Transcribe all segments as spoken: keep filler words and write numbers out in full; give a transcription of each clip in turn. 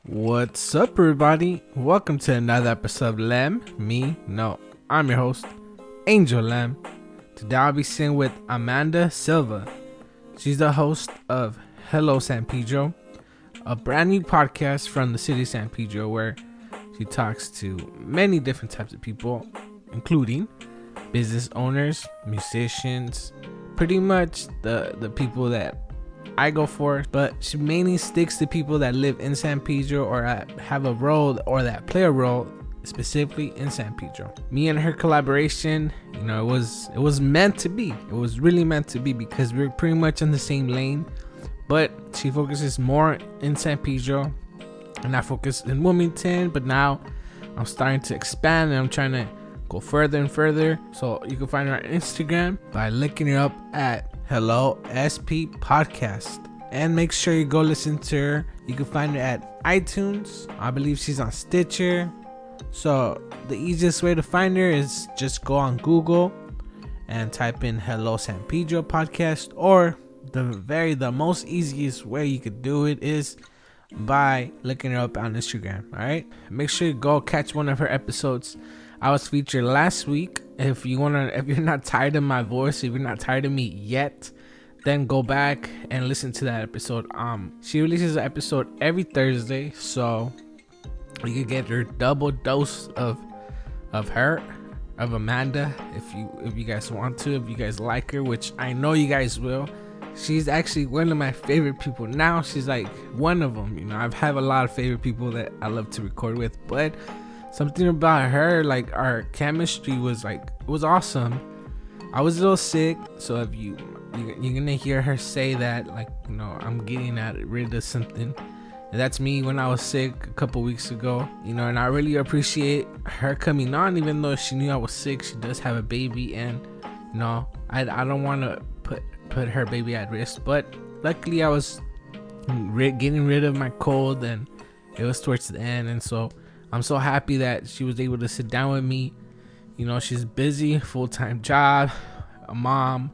What's up, everybody? Welcome to another episode of Lem. Me, no, I'm your host, Angel Lem. Today I'll be sitting with Amanda Silva. She's the host of Hello San Pedro, a brand new podcast from the city of San Pedro where she talks to many different types of people, including business owners, musicians, pretty much the, the people that I go for, but she mainly sticks to people that live in San Pedro or have a role or that play a role specifically in San Pedro. Me and her collaboration, you know, it was it was meant to be. It was really meant to be because we're pretty much in the same lane, but she focuses more in San Pedro and I focus in Wilmington, but now I'm starting to expand and I'm trying to go further and further. So you can find her on Instagram by looking her up at Hello S P Podcast, and make sure you go listen to her. You can find her at iTunes. I believe she's on Stitcher. So the easiest way to find her is just go on Google and type in Hello San Pedro Podcast, or the very the most easiest way you could do it is by looking her up on Instagram. All right, make sure you go catch one of her episodes. I was featured last week. If you wanna, if you're not tired of my voice, if you're not tired of me yet, then go back and listen to that episode. Um, she releases an episode every Thursday, so you can get your double dose of of her, of Amanda, if you if you guys want to, if you guys like her, which I know you guys will. She's actually one of my favorite people now. She's like one of them. You know, I've had a lot of favorite people that I love to record with, but something about her, like our chemistry was like, it was awesome. I was a little sick, so if you, you you're gonna hear her say that, like, you know, I'm getting at rid of something. And that's me when I was sick a couple weeks ago, you know, and I really appreciate her coming on, even though she knew I was sick. She does have a baby, and you know, I I don't want to put put her baby at risk, but luckily I was ri- getting rid of my cold, and it was towards the end, and so I'm so happy that she was able to sit down with me. You know, she's busy, full-time job, a mom,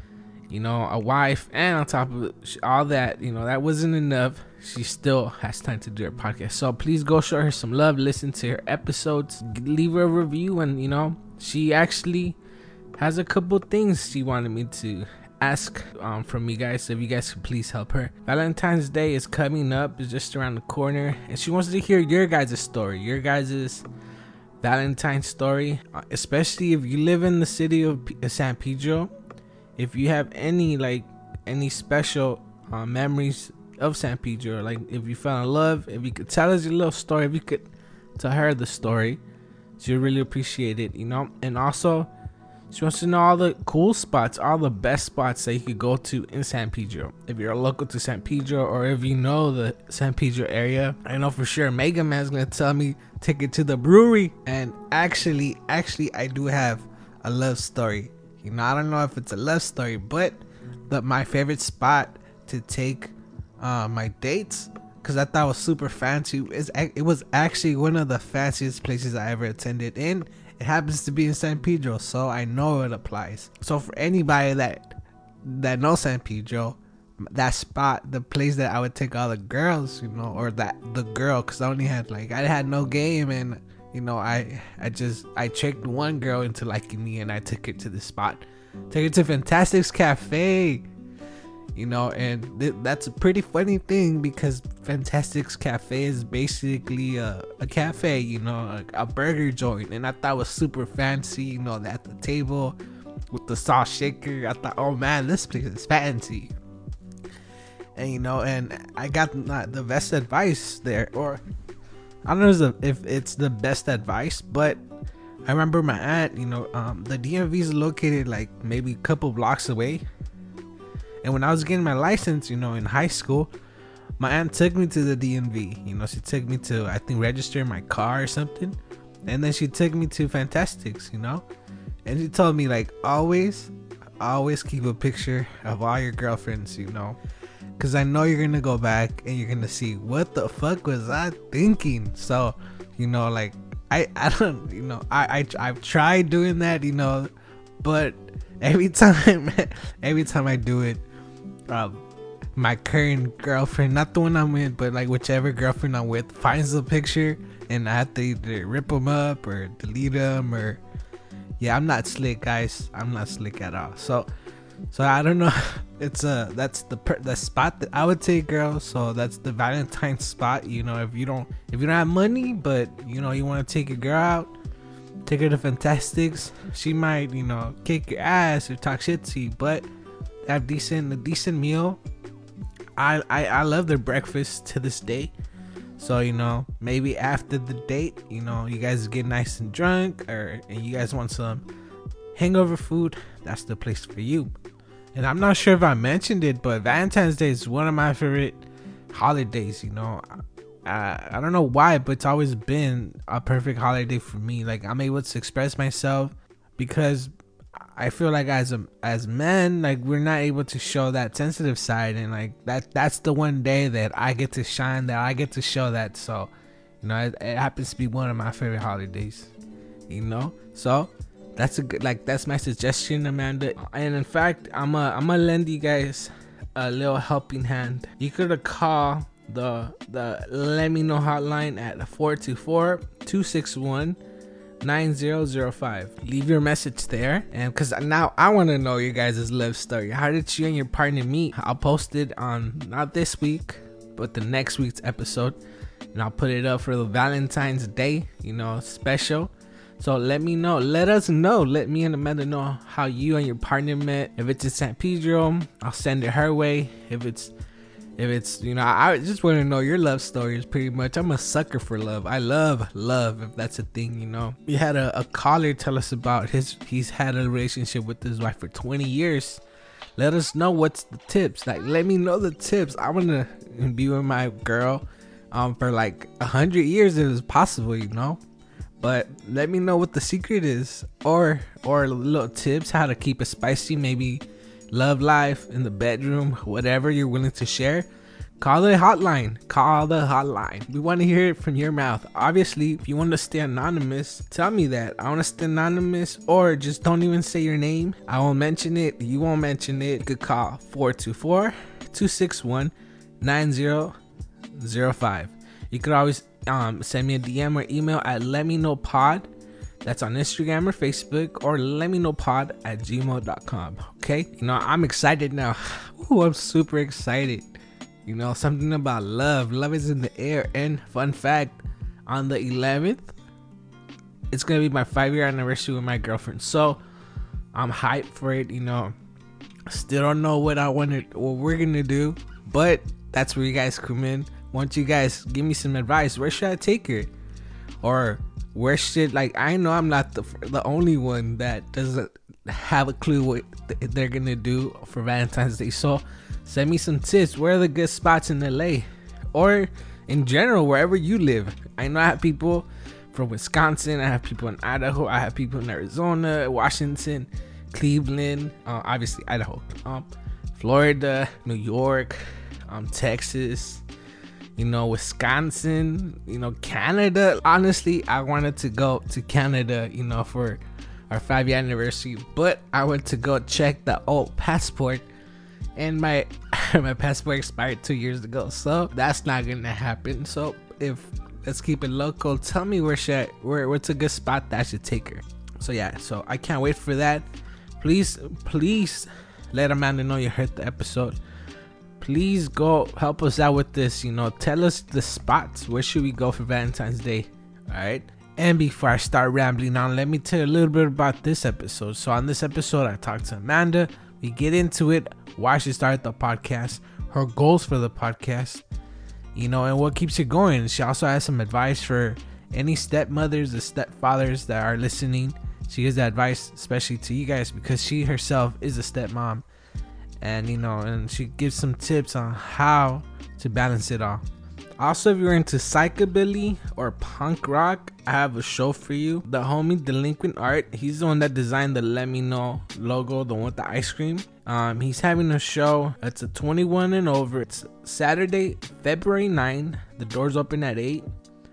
you know, a wife, and on top of it, all that, you know, that wasn't enough. She still has time to do her podcast. So please go show her some love, listen to her episodes, leave her a review, and, you know, she actually has a couple things she wanted me to ask um, from you guys, so if you guys could please help her. Valentine's Day is coming up, it's just around the corner, and she wants to hear your guys' story, your guys' Valentine's story, especially if you live in the city of P- San Pedro. If you have any like any special uh, memories of San Pedro, like if you fell in love, if you could tell us your little story, if you could tell her the story, she'd really appreciate it, you know. And also, she wants to know all the cool spots, all the best spots that you could go to in San Pedro. If you're local to San Pedro, or if you know the San Pedro area, I know for sure Mega Man's gonna tell me take it to the brewery. And actually, actually, I do have a love story. You know, I don't know if it's a love story, but the my favorite spot to take uh, my dates, because I thought it was super fancy, is it was actually one of the fanciest places I ever attended in. It happens to be in San Pedro, so I know it applies. So for anybody that that knows San Pedro, that spot, the place that I would take all the girls, you know, or that the girl, because I only had like I had no game, and you know, I I just I tricked one girl into liking me, and I took her to the spot, took her to Fantastics Cafe. You know, and th- that's a pretty funny thing, because Fantastics Cafe is basically a, a cafe, you know, a, a burger joint. And I thought it was super fancy, you know, at the table with the sauce shaker. I thought, oh man, this place is fancy. And, you know, and I got the best advice there. Or, I don't know if it's the best advice, but I remember my aunt, you know, um, the D M V is located like maybe a couple blocks away. And when I was getting my license, you know, in high school, my aunt took me to the D M V. You know, she took me to, I think, register my car or something. And then she took me to Fantastics, you know. And she told me, like, always, always keep a picture of all your girlfriends, you know. Because I know you're going to go back and you're going to see, what the fuck was I thinking? So, you know, like, I, I don't, you know, I, I, I've tried doing that, you know. But every time, every time I do it, Um, my current girlfriend, not the one I'm with, but like whichever girlfriend I'm with, finds the picture and I have to either rip them up or delete them, or yeah, I'm not slick, guys. I'm not slick at all. So, so I don't know. It's a uh, that's the per- the spot that I would take, girls. So that's the Valentine's spot. You know, if you don't if you don't have money, but you know you want to take a girl out, take her to Fantastics. She might, you know, kick your ass or talk shit to you, but have decent a decent meal. I, I I love their breakfast to this day. So, you know, maybe after the date, you know, you guys get nice and drunk, or and you guys want some hangover food, that's the place for you. And I'm not sure if I mentioned it, but Valentine's Day is one of my favorite holidays. You know, I, I don't know why, but it's always been a perfect holiday for me. Like, I'm able to express myself, because I feel like as a as men, like, we're not able to show that sensitive side, and like that that's the one day that I get to shine, that I get to show that. So, you know, it, it happens to be one of my favorite holidays. You know, so that's a good, like, that's my suggestion, Amanda. And in fact, I'm a I'm gonna lend you guys a little helping hand. You could call the the Let Me Know hotline at four two four, two six one, nine zero zero five. Leave your message there, and because now I want to know your guys' love story. How did you and your partner meet? I'll post it on, not this week, but the next week's episode, and I'll put it up for the Valentine's Day, you know, special. So let me know, let us know, let me and Amanda know how you and your partner met. If it's in San Pedro, I'll send it her way. If it's If it's, you know, I just want to know your love stories, pretty much. I'm a sucker for love. I love love, if that's a thing, you know. We had a, a caller tell us about his, he's had a relationship with his wife for twenty years. Let us know what's the tips. Like, let me know the tips. I want to be with my girl um for like a hundred years if it's possible, you know. But let me know what the secret is, or or little tips how to keep it spicy, maybe love life in the bedroom, whatever you're willing to share. Call the hotline. Call the hotline. We want to hear it from your mouth. Obviously, if you want to stay anonymous, tell me that. I want to stay anonymous, or just don't even say your name. I won't mention it. You won't mention it. You could call four two four, two six one, nine zero zero five. You could always um, send me a D M or email at let me know pod. That's on Instagram or Facebook, or let me know pod at gmail dot com. Okay, you know, I'm excited now. Ooh, I'm super excited. You know, something about love. Love is in the air. And fun fact, on the eleventh, it's gonna be my five year anniversary with my girlfriend. So I'm hyped for it. You know, still don't know what I want to, what we're gonna do, but that's where you guys come in. Want you guys give me some advice. Where should I take her? Or where should, like, I know I'm not the the only one that doesn't have a clue what th- they're gonna do for Valentine's Day. So send me some tips. Where are the good spots in L A, or in general, wherever you live? I know I have people from Wisconsin, I have people in Idaho, I have people in Arizona, Washington, Cleveland, uh, obviously Idaho, um, Florida, New York, um, Texas, you know, Wisconsin, you know, Canada. Honestly, I wanted to go to Canada, you know, for our five year anniversary, but I went to go check the old passport, and my my passport expired two years ago, so that's not gonna happen. So if let's keep it local. Tell me where should I, where what's a good spot that I should take her. So yeah, so I can't wait for that. Please, please let Amanda know you heard the episode. Please go help us out with this, you know, tell us the spots. Where should we go for Valentine's Day? All right. And before I start rambling on, let me tell you a little bit about this episode. So on this episode, I talked to Amanda. We get into it, why she started the podcast, her goals for the podcast, you know, and what keeps it going. She also has some advice for any stepmothers or stepfathers that are listening. She gives that advice especially to you guys, because she herself is a stepmom. And, you know, and she gives some tips on how to balance it all. Also, if you're into psychobilly or punk rock, I have a show for you. The homie Delinquent Art, he's the one that designed the Let Me Know logo, the one with the ice cream. Um, he's having a show. It's a twenty-one and over. It's Saturday, February ninth. The doors open at eight.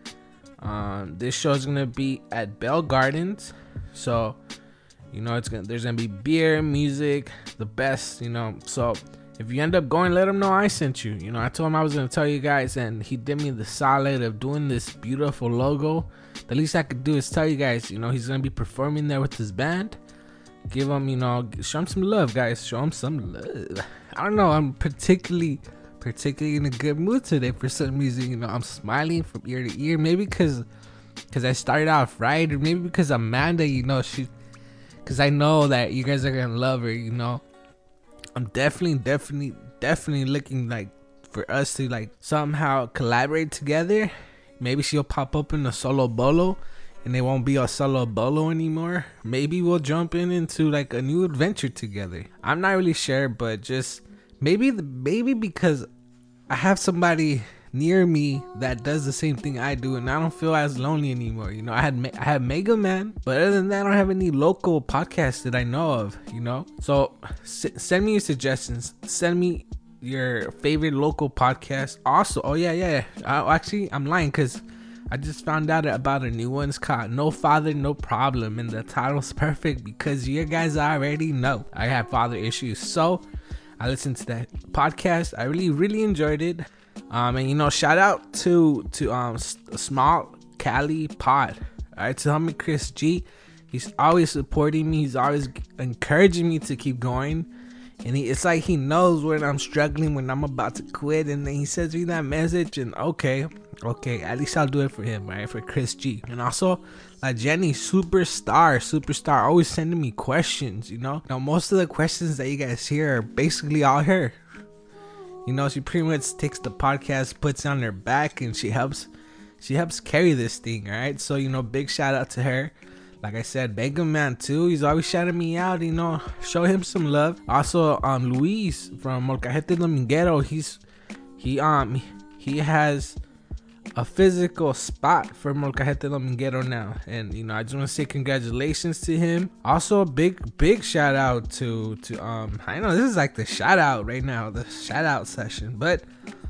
Um, this show is gonna be at Bell Gardens. So, you know, it's gonna there's gonna be beer, music, the best, you know. So if you end up going, let him know I sent you. You know, I told him I was gonna tell you guys, and he did me the solid of doing this beautiful logo. The least I could do is tell you guys, you know, he's gonna be performing there with his band. Give him, you know, show him some love, guys. Show him some love. I don't know. I'm particularly, particularly in a good mood today for some reason. You know, I'm smiling from ear to ear. Maybe because, because I started off right, or maybe because Amanda, you know, she, because I know that you guys are gonna love her. You know, I'm definitely, definitely, definitely looking like for us to like somehow collaborate together. Maybe she'll pop up in a solo bolo. And it won't be a solo bolo anymore. Maybe we'll jump in into like a new adventure together. I'm not really sure, but just maybe the maybe because I have somebody near me that does the same thing I do, and I don't feel as lonely anymore. You know, I had I had Mega Man, but other than that, I don't have any local podcasts that I know of. You know, so s- send me your suggestions. Send me your favorite local podcast. Also, oh yeah, yeah. Uh, actually, I'm lying because I just found out about a new one. It's called No Father, No Problem. And the title's perfect because you guys already know I have father issues. So I listened to that podcast. I really, really enjoyed it. Um, and, you know, shout out to, to um Small Cali Pod. All right, to homie Chris G. He's always supporting me. He's always encouraging me to keep going. And he, it's like he knows when I'm struggling, when I'm about to quit. And then he sends me that message. And okay. Okay, at least I'll do it for him, right? For Chris G. And also, like Jenny, superstar, superstar, always sending me questions, you know? Now, most of the questions that you guys hear are basically all her. You know, she pretty much takes the podcast, puts it on her back, and she helps, she helps carry this thing, all right? So, you know, big shout out to her. Like I said, Mega Man too. He's always shouting me out, you know, show him some love. Also, um, Luis from Molcajete Dominguero, he's, he, um, he has a physical spot for Molcajete Dominguero now, and you know I just want to say congratulations to him. Also a big big shout out to to um I know this is like the shout out right now, the shout out session, but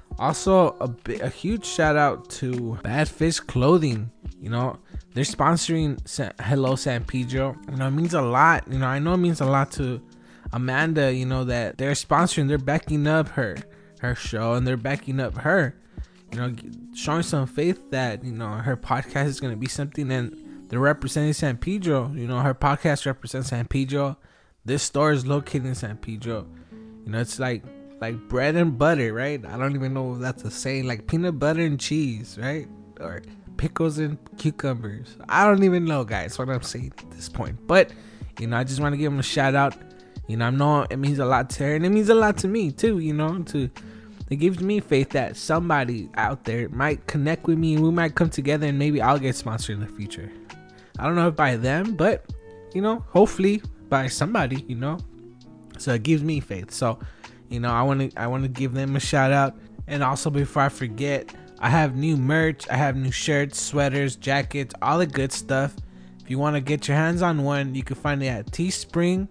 also a, a huge shout out to Bad Fish Clothing. You know, they're sponsoring San, Hello San Pedro. You know, it means a lot. You know, I know it means a lot to Amanda, you know, that they're sponsoring, they're backing up her her show, and they're backing up her, you know, showing some faith that, you know, her podcast is going to be something, and they're representing San Pedro. You know, her podcast represents San Pedro. This store is located in San Pedro. You know, it's like like bread and butter, right? I don't even know if that's a saying, like peanut butter and cheese, right? Or pickles and cucumbers. I don't even know, guys, what I'm saying at this point. But, you know, I just want to give them a shout out. You know, I know it means a lot to her, and it means a lot to me too, you know, to it gives me faith that somebody out there might connect with me, and we might come together, and maybe I'll get sponsored in the future. I don't know if by them, but, you know, hopefully by somebody, you know. So it gives me faith. So, you know, I want to I want to give them a shout out. And also, before I forget, I have new merch. I have new shirts, sweaters, jackets, all the good stuff. If you want to get your hands on one, you can find it at Teespring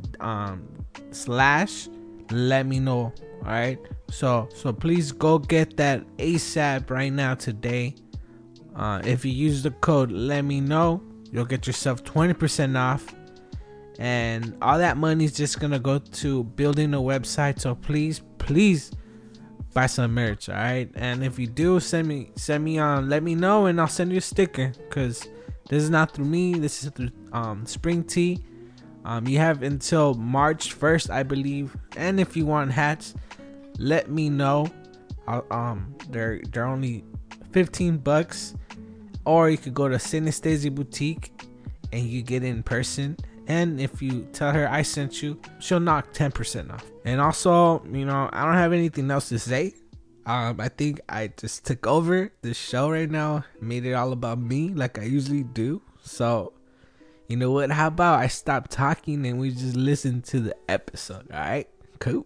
um slash let me know. All right, so so please go get that ASAP right now today. Uh if you use the code let me know, you'll get yourself twenty percent off, and all that money is just gonna go to building a website. So please please buy some merch. All right, and if you do, send me send me on let me know, and I'll send you a sticker, because this is not through me, this is through um Spring Tea. Um, you have until March first, I believe. And if you want hats, let me know. I'll, um, they're they're only fifteen bucks, or you could go to Synesthesia Boutique and you get it in person. And if you tell her I sent you, she'll knock ten percent off. And also, you know, I don't have anything else to say. Um, I think I just took over the show right now, made it all about me like I usually do. So, you know what? How about I stop talking and we just listen to the episode? All right, cool.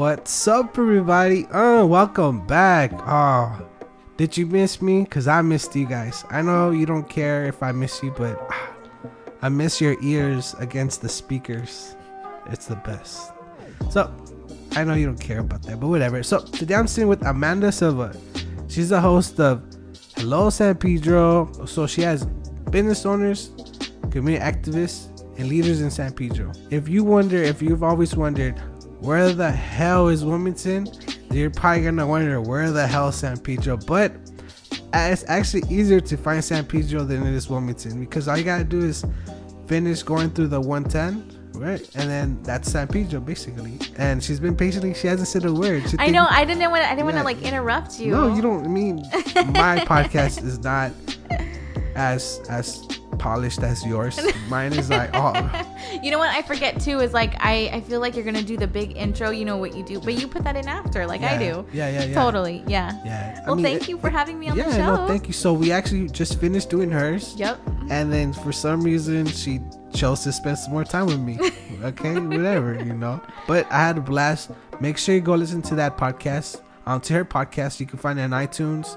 What's up, everybody? Uh, welcome back. Oh, did you miss me? Because I missed you guys. I know you don't care if I miss you, but ah, I miss your ears against the speakers. It's the best. So, I know you don't care about that, but whatever. So, today I'm sitting with Amanda Silva. She's the host of Hello San Pedro. So, she has business owners, community activists, and leaders in San Pedro. If you wonder, if you've always wondered, where the hell is Wilmington? You're probably gonna wonder where the hell is San Pedro. But it's actually easier to find San Pedro than it is Wilmington, because all you gotta do is finish going through the one ten, right? And then that's San Pedro basically. And she's been patiently, she hasn't said a word. She I think, know, I didn't want I didn't yeah. want to like interrupt you. No, you don't. I mean, my podcast is not as as polished as yours. Mine is like, oh. You know what I forget too is like I I feel like you're gonna do the big intro, you know what you do, but you put that in after like yeah, I do. Yeah, yeah, yeah. Totally, yeah. Yeah. Well, I mean, thank it, you for having me on yeah, the show. no, thank you. So we actually just finished doing hers. Yep. And then for some reason she chose to spend some more time with me. Okay, whatever, you know. But I had a blast. Make sure you go listen to that podcast. Um, to her podcast, you can find it on iTunes.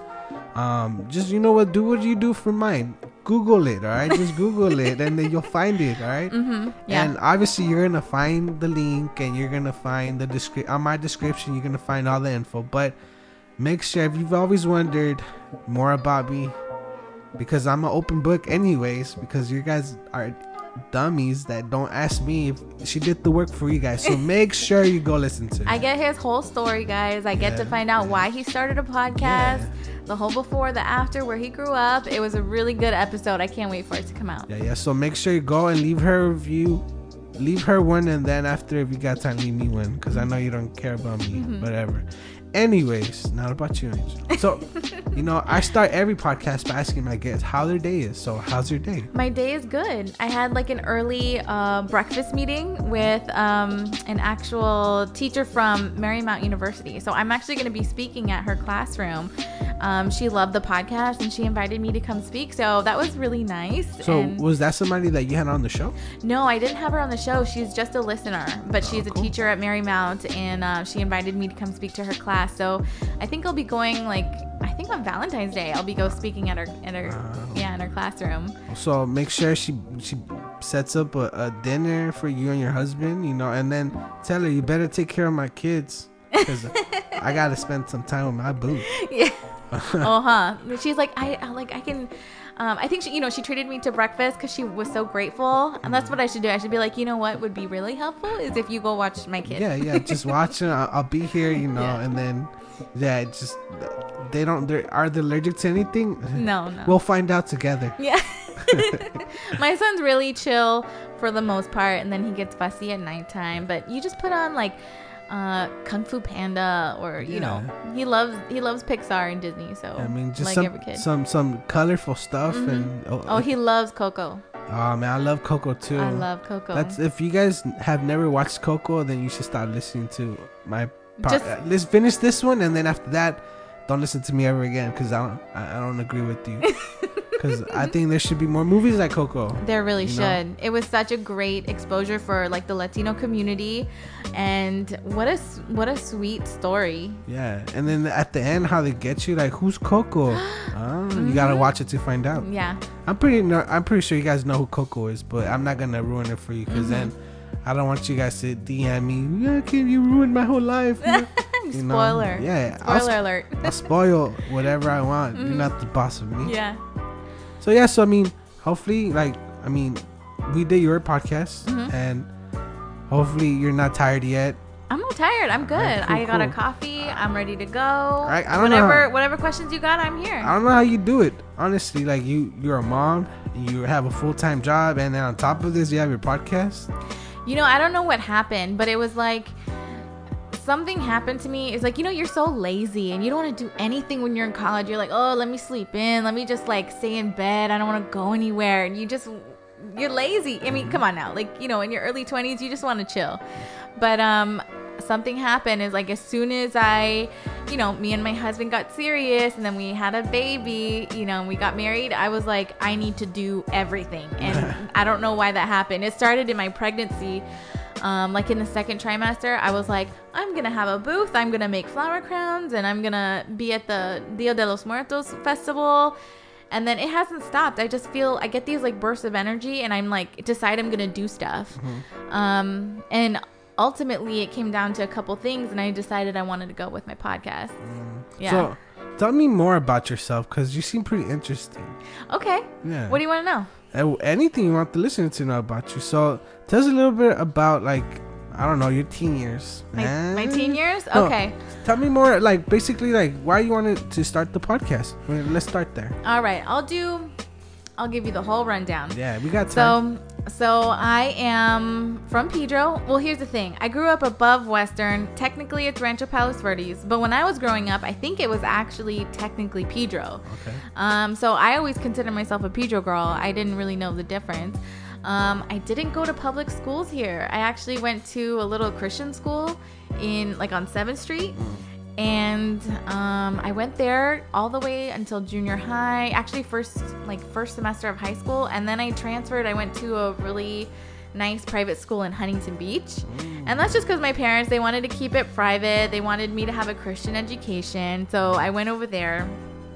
Um, just you know what, do what you do for mine. Google it, all right? Just Google it, and then you'll find it, all right? Mm-hmm. Yeah. And obviously, you're gonna find the link, and you're gonna find the descri- on my description. You're gonna find all the info. But make sure, if you've always wondered more about me, because I'm an open book, anyways. Because you guys are dummies that don't ask me if she did the work for you guys. So make sure you go listen to it. I get his whole story, guys. I get Yeah, to find out yeah. why he started a podcast, Yeah. the whole before, the after, where he grew up. It was a really good episode. I can't wait for it to come out. Yeah, yeah. So make sure you go and leave her a review. Leave her one, and then after, if you got time, leave me one, because I know you don't care about me. Mm-hmm. Whatever. Anyways, not about you, Angel. So, you know, I start every podcast by asking my guests how their day is. So, how's your day? My day is good. I had like an early uh, breakfast meeting with um, an actual teacher from Marymount University. So I'm actually going to be speaking at her classroom. Um, she loved the podcast and she invited me to come speak. So that was really nice. So, and was that somebody that you had on the show? no, I didn't have her on the show. She's just a listener, but she's Oh, a cool. teacher at Marymount, and uh, she invited me to come speak to her class. So I think I'll be going like I think on Valentine's Day. I'll be go speaking at her in her Wow. yeah in her classroom. So, make sure she she sets up a, a dinner for you and your husband, you know, and then tell her, you better take care of my kids, because I got to spend some time with my boo. Yeah. Oh, huh. She's like, I, I like, I can, um, I think she, you know, she treated me to breakfast because she was so grateful. And that's what I should do. I should be like, you know what would be really helpful is if you go watch my kids. Yeah, yeah. Just watching. I'll, I'll be here, you know, Yeah. and then, yeah, it just they don't. They are they allergic to anything? No, no. We'll find out together. Yeah. My son's really chill for the most part. And then he gets fussy at nighttime. But you just put on like, uh Kung Fu Panda, or you Yeah. know, he loves he loves Pixar and Disney, so I mean, just like some every kid. some some colorful stuff, Mhm. and oh, Oh, he loves Coco. oh man, I love Coco too. I love Coco. That's if you guys have never watched Coco, then you should start listening to my. Po- Just- uh, let's finish this one, and then after that, don't listen to me ever again, because I don't I, I don't agree with you. Because I think there should be more movies like Coco. There really You know? should. It was such a great exposure for like the Latino community, and what a s- what a sweet story. Yeah, and then at the end, how they get you, like, who's Coco? Oh, you gotta Mhm. watch it to find out. Yeah, I'm pretty, no, I'm pretty sure you guys know who Coco is, but I'm not gonna ruin it for you, because Mhm. then I don't want you guys to D M me. Yeah, can you ruin my whole life? You know? spoiler. Yeah, I'll, Spoiler sp- alert. I'll spoil whatever I want. You're Mhm. not the boss of me. Yeah. So yeah, so I mean, hopefully, like, I mean, we did your podcast, Mhm. and hopefully you're not tired yet. I'm not tired. I'm good. Alright, cool, I got a cool. coffee. I'm ready to go. I- I don't know whatever how- whatever questions you got, I'm here. I don't know how you do it, honestly. Like, you, you're a mom, you have a full time job, and then on top of this, you have your podcast. You know, I don't know what happened, but it was like something happened to me. It's like, you know, you're so lazy and you don't want to do anything when you're in college. You're like, oh, let me sleep in. Let me just like stay in bed. I don't want to go anywhere. And you just, you're lazy. I mean, come on now. Like, you know, in your early twenties, you just want to chill. But um, something happened is like as soon as I, you know, me and my husband got serious and then we had a baby, you know, and we got married, I was like, I need to do everything. And I don't know why that happened. It started in my pregnancy. Um, like in the second trimester, I was like, I'm going to have a booth. I'm going to make flower crowns and I'm going to be at the Dia de los Muertos festival. And then it hasn't stopped. I just feel I get these like bursts of energy and I'm like, decide I'm going to do stuff. Mm-hmm. Um, and ultimately it came down to a couple things and I decided I wanted to go with my podcast. Mm. Yeah. So tell me more about yourself because you seem pretty interesting. Okay. Yeah. What do you want to know? Uh, anything you want the listener to know about you. So tell us a little bit about like, I don't know, your teen years. My, my teen years? Okay. No, tell me more, like, basically, like, why you wanted to start the podcast. I mean, let's start there. All right. I'll do, I'll give you the whole rundown. Yeah, we got time. So, so I am from Pedro. Well, here's the thing. I grew up above Western. Technically, it's Rancho Palos Verdes. But when I was growing up, I think it was actually technically Pedro. Okay. Um. So I always consider myself a Pedro girl. I didn't really know the difference. Um, I didn't go to public schools here. I actually went to a little Christian school in like on seventh street. And um, I went there all the way until junior high, actually first like first semester of high school. And then I transferred. I went to a really nice private school in Huntington Beach. And that's just because my parents, they wanted to keep it private. They wanted me to have a Christian education. So I went over there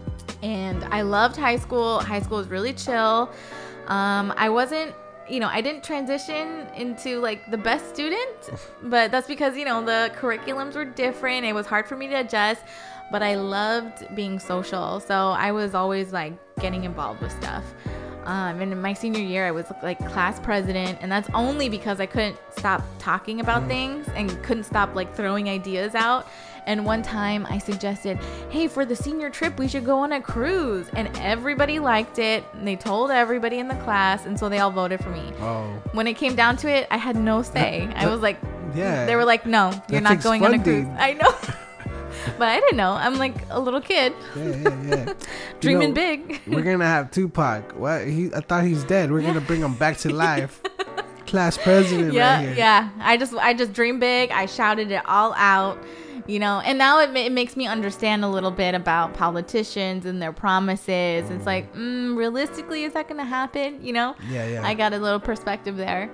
and I loved high school. High school was really chill. Um, I wasn't You know, I didn't transition into like the best student, but that's because, you know, the curriculums were different. It was hard for me to adjust, but I loved being social. So I was always like getting involved with stuff. Um, and in my senior year, I was like class president, and that's only because I couldn't stop talking about things and couldn't stop like throwing ideas out. And one time I suggested, hey, for the senior trip, we should go on a cruise. And everybody liked it. And they told everybody in the class. And so they all voted for me. Oh. When it came down to it, I had no say. That, I was like, yeah. They were like, no, you're not going funding. on a cruise. I know. But I didn't know. I'm like a little kid. Yeah, yeah, yeah. Dreaming you know, big. We're going to have Tupac. What? He? I thought he's dead. We're going to bring him back to life. Class president yeah, right here. Yeah. I just, I just dreamed big. I shouted it all out. You know, and now it, it makes me understand a little bit about politicians and their promises. It's like, mm, realistically, is that going to happen? You know? Yeah, yeah. I got a little perspective there.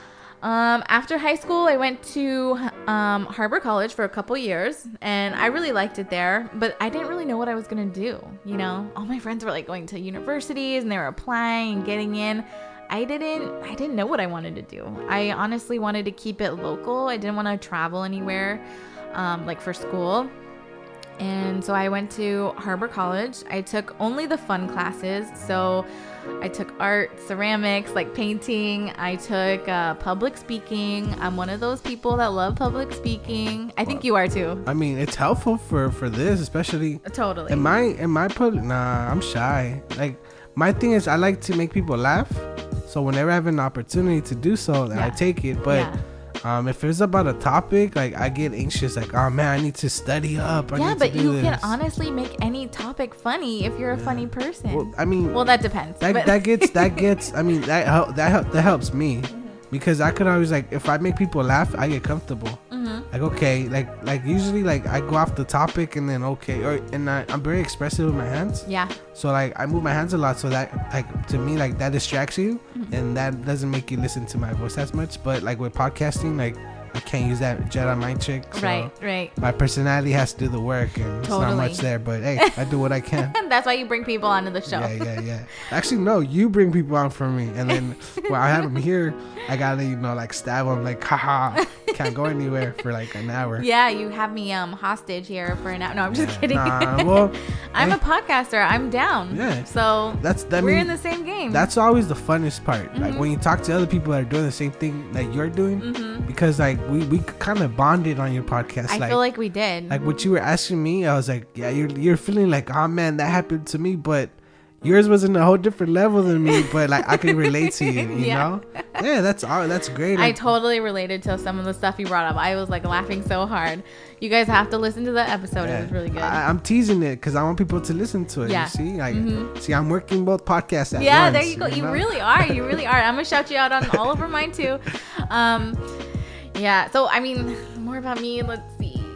Um, after high school, I went to um, Harbor College for a couple years, and I really liked it there, but I didn't really know what I was going to do. You know, all my friends were like going to universities, and they were applying and getting in. I didn't, I didn't know what I wanted to do. I honestly wanted to keep it local. I didn't want to travel anywhere. Um, like for school. And so I went to Harbor College. I took only the fun classes. So I took art, ceramics, like painting. I took uh, public speaking. I'm one of those people that love public speaking. I think you are too. I mean, it's helpful for, for this, especially. Totally. In my, in my public, nah, I'm shy. Like, my thing is I like to make people laugh. So whenever I have an opportunity to do so, yeah. I take it. But yeah. Um, if it's about a topic, like I get anxious, like, oh man, I need to study up. I yeah, need but to do you this. can honestly make any topic funny if you're a yeah. funny person. Well, I mean, well, that depends. That, but. that gets, that gets, I mean, that help, that help, that helps me mm-hmm. because I could always like, if I make people laugh, I get comfortable. Mm-hmm. Like, okay, like, like usually like I go off the topic and then, okay. Or, and I, I'm very expressive with my hands. Yeah. So like I move my hands a lot. So that like, to me, like that distracts you mm-hmm. and that doesn't make you listen to my voice as much. But like with podcasting, like, I can't use that Jedi mind trick. So right, right. My personality has to do the work, and totally. It's not much there. But hey, I do what I can. That's why you bring people onto the show. Yeah, yeah, yeah. Actually, no, you bring people on for me, and then when I have them here, I gotta, you know, like stab them, like, haha, can't go anywhere for like an hour. Yeah, you have me um hostage here for an hour. No, I'm just yeah, kidding. Nah, well, I'm hey, a podcaster. I'm down. Yeah. So that's that we're mean, in the same game. That's always the funnest part. Mm-hmm. Like when you talk to other people that are doing the same thing that you're doing, mm-hmm. because like we we kind of bonded on your podcast. I like, feel like we did. Like what you were asking me, I was like, yeah, you're you're feeling like, oh man, that happened to me, but yours was in a whole different level than me, but like I can relate to you, you yeah. know? Yeah, that's all. That's great. I totally related to some of the stuff you brought up. I was like laughing so hard. You guys have to listen to the episode. Yeah. It was really good. I, I'm teasing it because I want people to listen to it. Yeah. You see, like, mm-hmm. see, I'm working both podcasts at yeah, once. Yeah, there you go. You, you know? really are. You really are. I'm gonna shout you out on all over mine too. Um, yeah. So I mean, more about me. Let's see.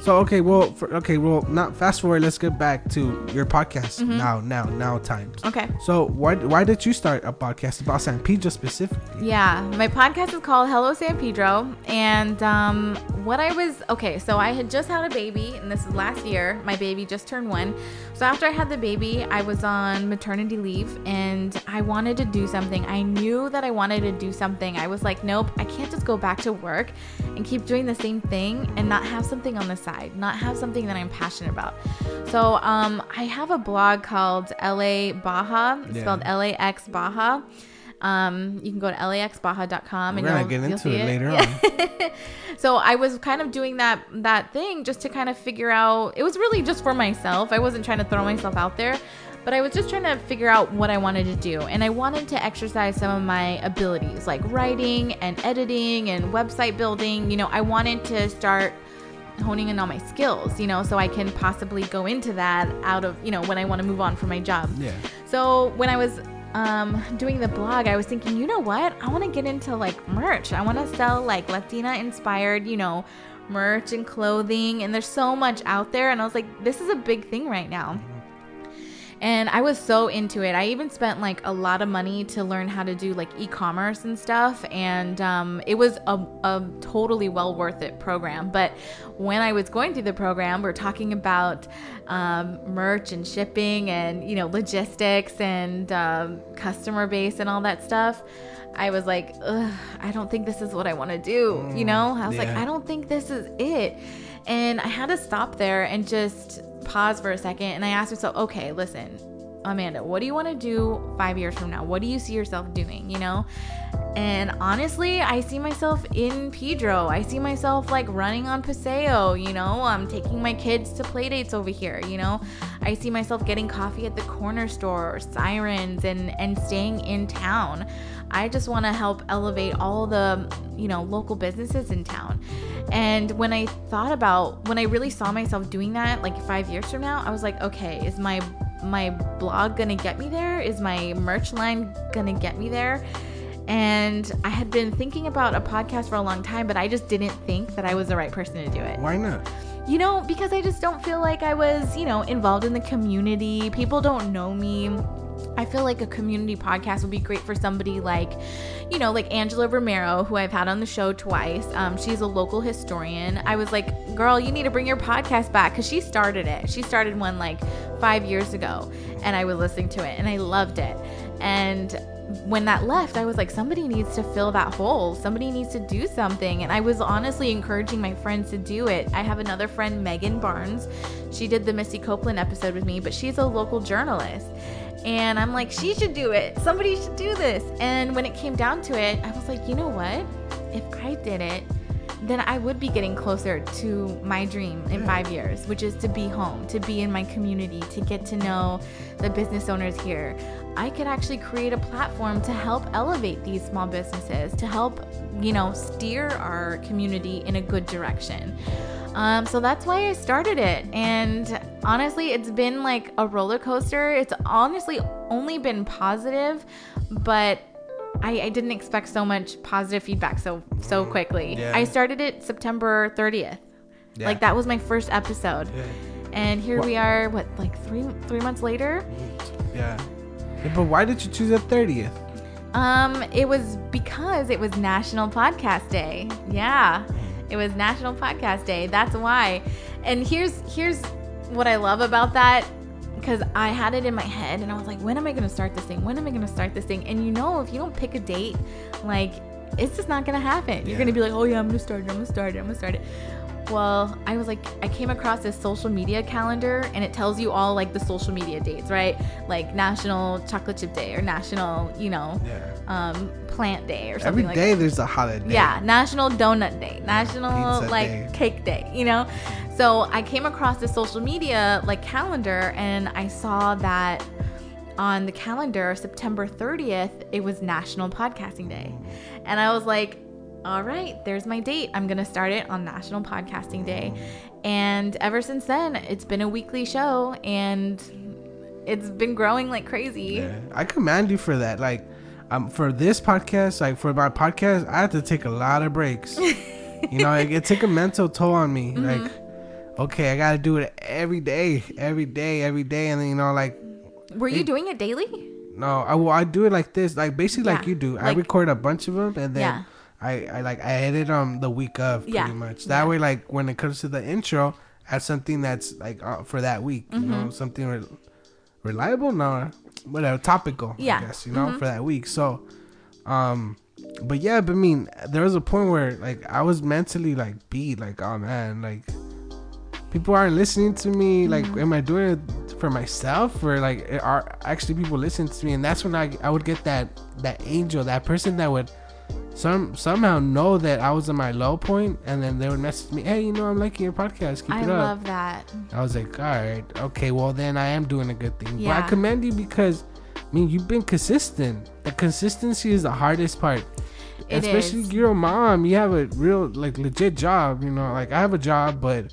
So okay, well, for, okay, well, not fast forward. Let's get back to your podcast Mm-hmm. now, now, now times. Okay. So why why did you start a podcast about San Pedro specifically? Yeah, my podcast is called Hello San Pedro, and um, what I was okay. So I had just had a baby, and this is last year. My baby just turned one. So after I had the baby, I was on maternity leave, and I wanted to do something. I knew that I wanted to do something. I was like, nope, I can't just go back to work and keep doing the same thing and not have something on the side, not have something that I'm passionate about. So um, I have a blog called L A Baja. It's Yeah. spelled L A X Baja. Um, you can go to L A X Baja dot com and We're gonna you'll, get you'll into see it later on. So I was kind of doing that that thing just to kind of figure out. It was really just for myself. I wasn't trying to throw myself out there, but I was just trying to figure out what I wanted to do, and I wanted to exercise some of my abilities like writing and editing and website building. You know, I wanted to start honing in on my skills, you know, so I can possibly go into that out of, you know, when I want to move on from my job. Yeah. So when I was um, doing the blog, I was thinking, you know what? I want to get into like merch. I want to sell like Latina inspired, you know, merch and clothing. And there's so much out there. And I was like, this is a big thing right now. And I was so into it. I even spent like a lot of money to learn how to do like e-commerce and stuff. And um, it was a, a totally well worth it program. But when I was going through the program, we're talking about um, merch and shipping and, you know, logistics and um, customer base and all that stuff. I was like, ugh, I don't think this is what I want to do. You know, I was yeah. like, I don't think this is it. And I had to stop there and just pause for a second, and I asked myself, okay, listen, Amanda, what do you want to do five years from now? What do you see yourself doing, you know? And honestly, I see myself in Pedro. I see myself like running on Paseo, you know? I'm taking my kids to play dates over here, you know? I see myself getting coffee at the corner store or Sirens and, and staying in town. I just want to help elevate all the, you know, local businesses in town. And when I thought about, when I really saw myself doing that, like five years from now, I was like, okay, is my my blog gonna get me there? Is my merch line gonna get me there? And I had been thinking about a podcast for a long time, but I just didn't think that I was the right person to do it. Why not? You know, because I just don't feel like I was, you know, involved in the community. People don't know me. I feel like a community podcast would be great for somebody like, you know, like Angela Romero, who I've had on the show twice. Um, she's a local historian. I was like, girl, you need to bring your podcast back, because she started it. She started one like five years ago, and I was listening to it, and I loved it. And when that left, I was like, somebody needs to fill that hole. Somebody needs to do something. And I was honestly encouraging my friends to do it. I have another friend, Megan Barnes. She did the Missy Copeland episode with me, but she's a local journalist. And I'm like, she should do it. Somebody should do this. And when it came down to it, I was like, you know what? If I did it, then I would be getting closer to my dream in five years, which is to be home, to be in my community, to get to know the business owners here. I could actually create a platform to help elevate these small businesses, to help, you know, steer our community in a good direction. Um, so that's why I started it. And honestly, it's been like a roller coaster. It's honestly only been positive, but I, I didn't expect so much positive feedback so so quickly. Yeah. I started it September thirtieth. Yeah. Like that was my first episode. Yeah. And here Wha- we are, what, like three three months later? Yeah. Yeah, but why did you choose the thirtieth? Um, it was because it was National Podcast Day. Yeah. It was National Podcast Day. That's why. And here's here's what I love about that, because I had it in my head and I was like, when am I going to start this thing? When am I going to start this thing? And you know, if you don't pick a date, like, it's just not going to happen. You're Yeah. going to be like, oh yeah, I'm going to start it. I'm going to start it. I'm going to start it. Well, I was like, I came across this social media calendar, and it tells you all like the social media dates, right? Like National Chocolate Chip Day or National, you know, Yeah. um, Plant Day or something Every like day that. there's a holiday. Yeah, National Donut Day, National Pizza like Day. Cake Day, you know? So I came across this social media like calendar, and I saw that on the calendar, September thirtieth, it was National Podcasting Day. And I was like, all right, there's my date. I'm going to start it on National Podcasting Day. And ever since then, it's been a weekly show, and it's been growing like crazy. Yeah. I commend you for that. Like, um, for this podcast, like for my podcast, I had to take a lot of breaks. You know, like, it took a mental toll on me. Mm-hmm. Like, okay, I gotta do it every day, every day, every day, and then you know, like, were you it, doing it daily? No, I well, I do it like this, like basically Yeah. like you do. Like, I record a bunch of them, and then yeah. I, I like I edit them the week of, pretty Yeah. much. That Yeah. way, like when it comes to the intro, I have something that's like uh, for that week, you Mm-hmm. know, something re- reliable, no, whatever, topical, Yeah. I guess, you know, Mm-hmm. for that week. So, um, but yeah, but I mean, there was a point where like I was mentally like beat, like, oh man, like people aren't listening to me. Like, Mm-hmm. am I doing it for myself, or like are actually people listening to me? And that's when I I would get that that angel, that person that would some somehow know that I was at my low point, and then they would message me, hey, you know, I'm liking your podcast, keep I it up. love that. I was like, all right, okay, well then I am doing a good thing. But Yeah. I commend you because I mean you've been consistent. The consistency is the hardest part. It Especially is. you're a mom, you have a real like legit job, you know, like I have a job, but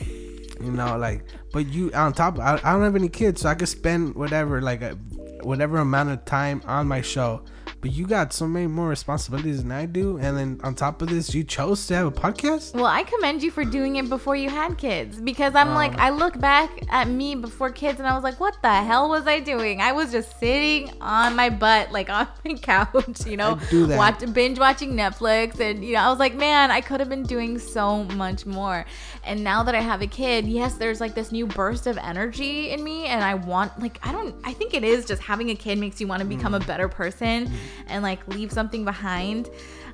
you know, like, but you on top, I, I don't have any kids, so I could spend whatever, like, a, whatever amount of time on my show. But you got so many more responsibilities than I do, and then on top of this, you chose to have a podcast. Well, I commend you for doing it before you had kids, because I'm Um, like, I look back at me before kids and I was like, what the hell was I doing? I was just sitting on my butt, like on my couch, you know, I do that. watch, binge watching Netflix. And, you know, I was like, man, I could have been doing so much more. And now that I have a kid, yes, there's like this new burst of energy in me. And I want, like, I don't, I think it is just having a kid makes you want to become Mm. a better person and like leave something behind.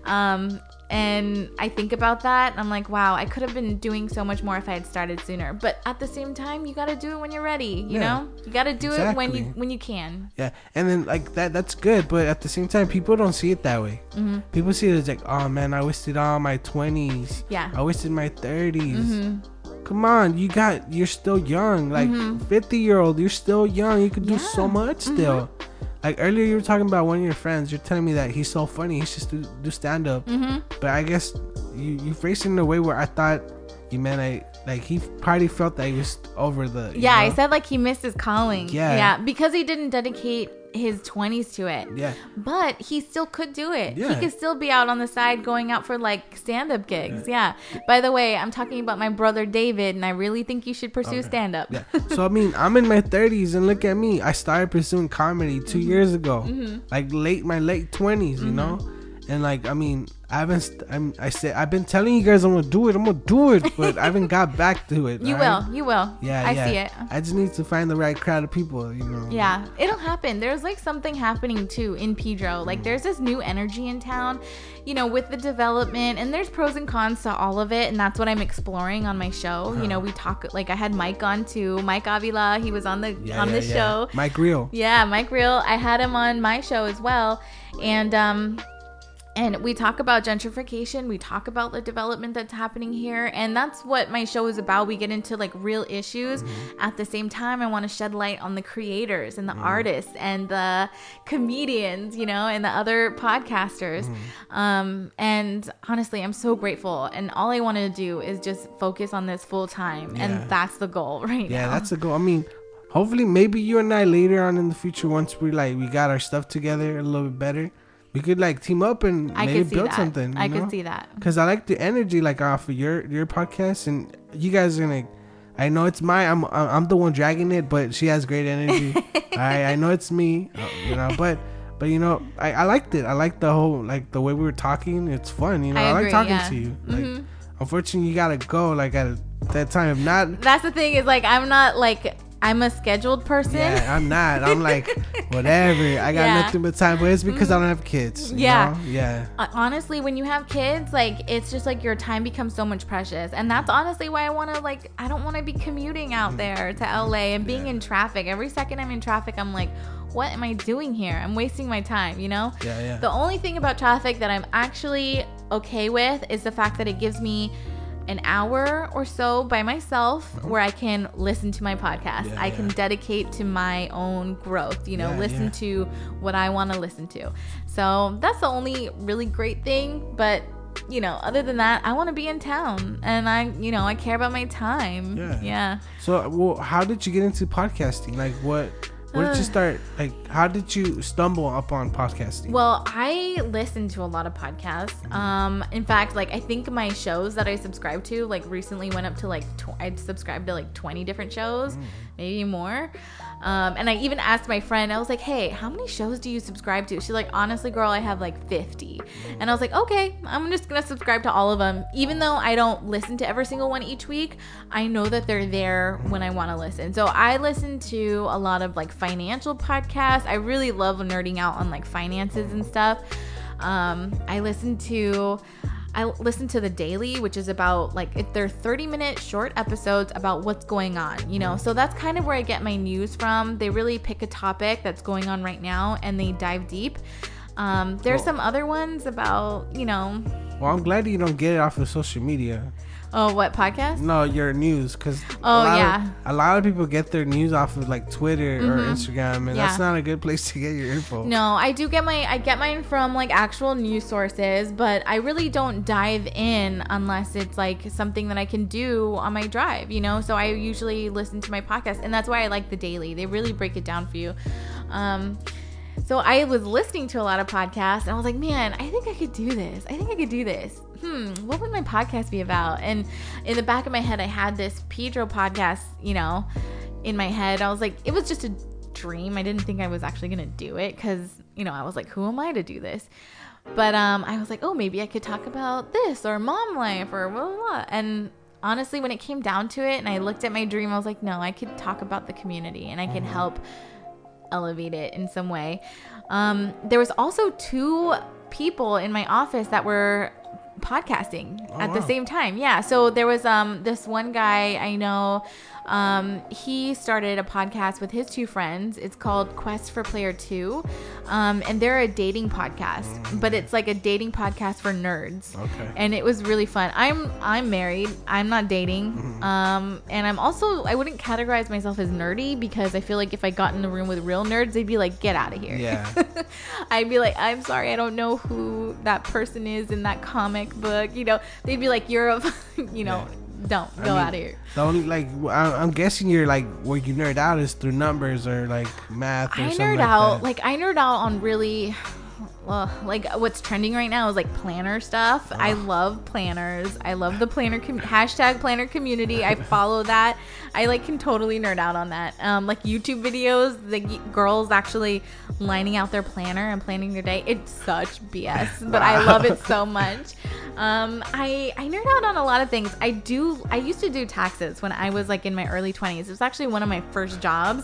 Um, and I think about that and I'm like, wow, I could have been doing so much more if I had started sooner. But at the same time, you got to do it when you're ready, you Yeah, know? You got to do it when you exactly. when you can. Yeah, and then like that, that's good. But at the same time, people don't see it that way. Mm-hmm. People see it as like, oh man, I wasted all my twenties. Yeah. I wasted my thirties. Mm-hmm. Come on, you got, you're still young. Like Mhm. fifty year old, you're still young. You could do so Yeah. much still. Like earlier, you were talking about one of your friends. You're telling me that he's so funny. He should do, do stand up. Mm-hmm. But I guess you you phrased it in a way where I thought you meant I like he probably felt that he was over the. you Yeah, I know? said like he missed his calling. Yeah. Yeah, because he didn't dedicate his twenties to it. Yeah. But he still could do it. Yeah. He could still be out on the side going out for like stand-up gigs. Yeah. By the way, I'm talking about my brother David, and I really think you should pursue Okay. stand-up. Yeah. So I mean, I'm in my thirties, and look at me. I started pursuing comedy 2 Mm-hmm. years ago, like late my late twenties, you know. And like, I mean, I haven't. St- I'm. I said I've been telling you guys I'm gonna do it. I'm gonna do it, but I haven't got back to it. You alright? will. You will. Yeah. I yeah. see it. I just need to find the right crowd of people, you know. Yeah, it'll happen. There's like something happening too in Pedro. Like there's this new energy in town, you know, with the development, and there's pros and cons to all of it, and that's what I'm exploring on my show. You know, we talk like I had Mike on too. Mike Avila, he was on the Yeah, on yeah, the yeah. show. Mike Real. Yeah, Mike Real. I had him on my show as well, and um. And we talk about gentrification. We talk about the development that's happening here. And that's what my show is about. We get into like real issues. Mm-hmm. At the same time, I want to shed light on the creators and the Mm-hmm. artists and the comedians, you know, and the other podcasters. Mm-hmm. Um, and honestly, I'm so grateful. And all I want to do is just focus on this full time. Yeah. And that's the goal right Yeah, now. that's the goal. I mean, hopefully, maybe you and I later on in the future, once we like we got our stuff together a little bit better, we could like team up and I maybe could see build that. something. I you know? could see that. Because I like the energy like off of your your podcast, and you guys are gonna. I know it's my. I'm I'm the one dragging it, but she has great energy. I I know it's me, uh, you know, but. But you know, I, I liked it. I liked the whole like the way we were talking. It's fun, you know. I I, like agree, talking yeah. to you. Like, Mhm. unfortunately, you gotta go like at that time. If not, That's the thing is like, I'm not like, I'm a scheduled person. yeah, I'm not. I'm like, whatever. I got Yeah. nothing but time. But it's because I don't have kids. you Yeah. know? Yeah. Uh, honestly, when you have kids, like it's just like your time becomes so much precious, and that's honestly why I want to like I don't want to be commuting out there to L A and being Yeah. in traffic. Every second I'm in traffic, I'm like, what am I doing here? I'm wasting my time, you know? Yeah, yeah. The only thing about traffic that I'm actually okay with is the fact that it gives me an hour or so by myself where I can listen to my podcast. Yeah, I can yeah. dedicate to my own growth, you know, Yeah, listen yeah. to what I want to listen to. So that's the only really great thing. But, you know, other than that, I want to be in town, and I, you know, I care about my time. Yeah. Yeah. So, well, how did you get into podcasting? Like, what? Where did you start? Like, how did you stumble upon podcasting? Well, I listen to a lot of podcasts. Um, in fact, like I think my shows that I subscribe to, like recently went up to like tw- I'd subscribed to like twenty different shows, mm. maybe more. Um, and I even asked my friend, I was like, hey, how many shows do you subscribe to? She's like, honestly, girl, I have like fifty. And I was like, okay, I'm just going to subscribe to all of them. Even though I don't listen to every single one each week, I know that they're there when I want to listen. So I listen to a lot of like financial podcasts. I really love nerding out on like finances and stuff. Um, I listen to... I listen to The Daily, which is about like if they're thirty minute short episodes about what's going on, you know, so that's kind of where I get my news from. They really pick a topic that's going on right now and they dive deep. Um, there's well, some other ones about, you know. Well, I'm glad you don't get it off of social media. Oh, what podcast? No, your news, because oh a yeah, of, a lot of people get their news off of like Twitter mm-hmm. or Instagram, and yeah. that's not a good place to get your info. No, I do get my I get mine from like actual news sources, but I really don't dive in unless it's like something that I can do on my drive, you know. So I usually listen to my podcast, and that's why I like The Daily. They really break it down for you. Um, so I was listening to a lot of podcasts, and I was like, man, I think I could do this. I think I could do this. Hmm, what would my podcast be about? And in the back of my head, I had this Pedro podcast, you know, in my head. I was like, it was just a dream. I didn't think I was actually going to do it because, you know, I was like, who am I to do this? But um, I was like, oh, maybe I could talk about this or mom life or blah, blah, blah. And honestly, when it came down to it and I looked at my dream, I was like, no, I could talk about the community and I can help elevate it in some way. Um, there was also two people in my office that were podcasting oh, at wow. the same time. Yeah. So there was um this one guy I know, um he started a podcast with his two friends. It's called Quest for Player Two, um and they're a dating podcast, mm. but it's like a dating podcast for nerds. Okay. And it was really fun. I'm I'm married. I'm not dating. Mm-hmm. Um and I'm also I wouldn't categorize myself as nerdy because I feel like if I got in the room with real nerds, they'd be like, get out of here. Yeah. I'd be like, I'm sorry, I don't know who that person is in that comic book, you know. They'd be like, you're a you know yeah. don't go I mean, out of here. The only like I'm guessing you're like where you nerd out is through numbers or like math or I something nerd like out that. like I nerd out on really well, like what's trending right now is like planner stuff. Oh. I love planners. I love the planner com- hashtag planner community. I follow that. I like can totally nerd out on that. Um, like YouTube videos, the g- girls actually lining out their planner and planning their day. It's such B S, but wow. I love it so much. Um, I I nerd out on a lot of things. I do. I used to do taxes when I was like in my early twenties. It was actually one of my first jobs.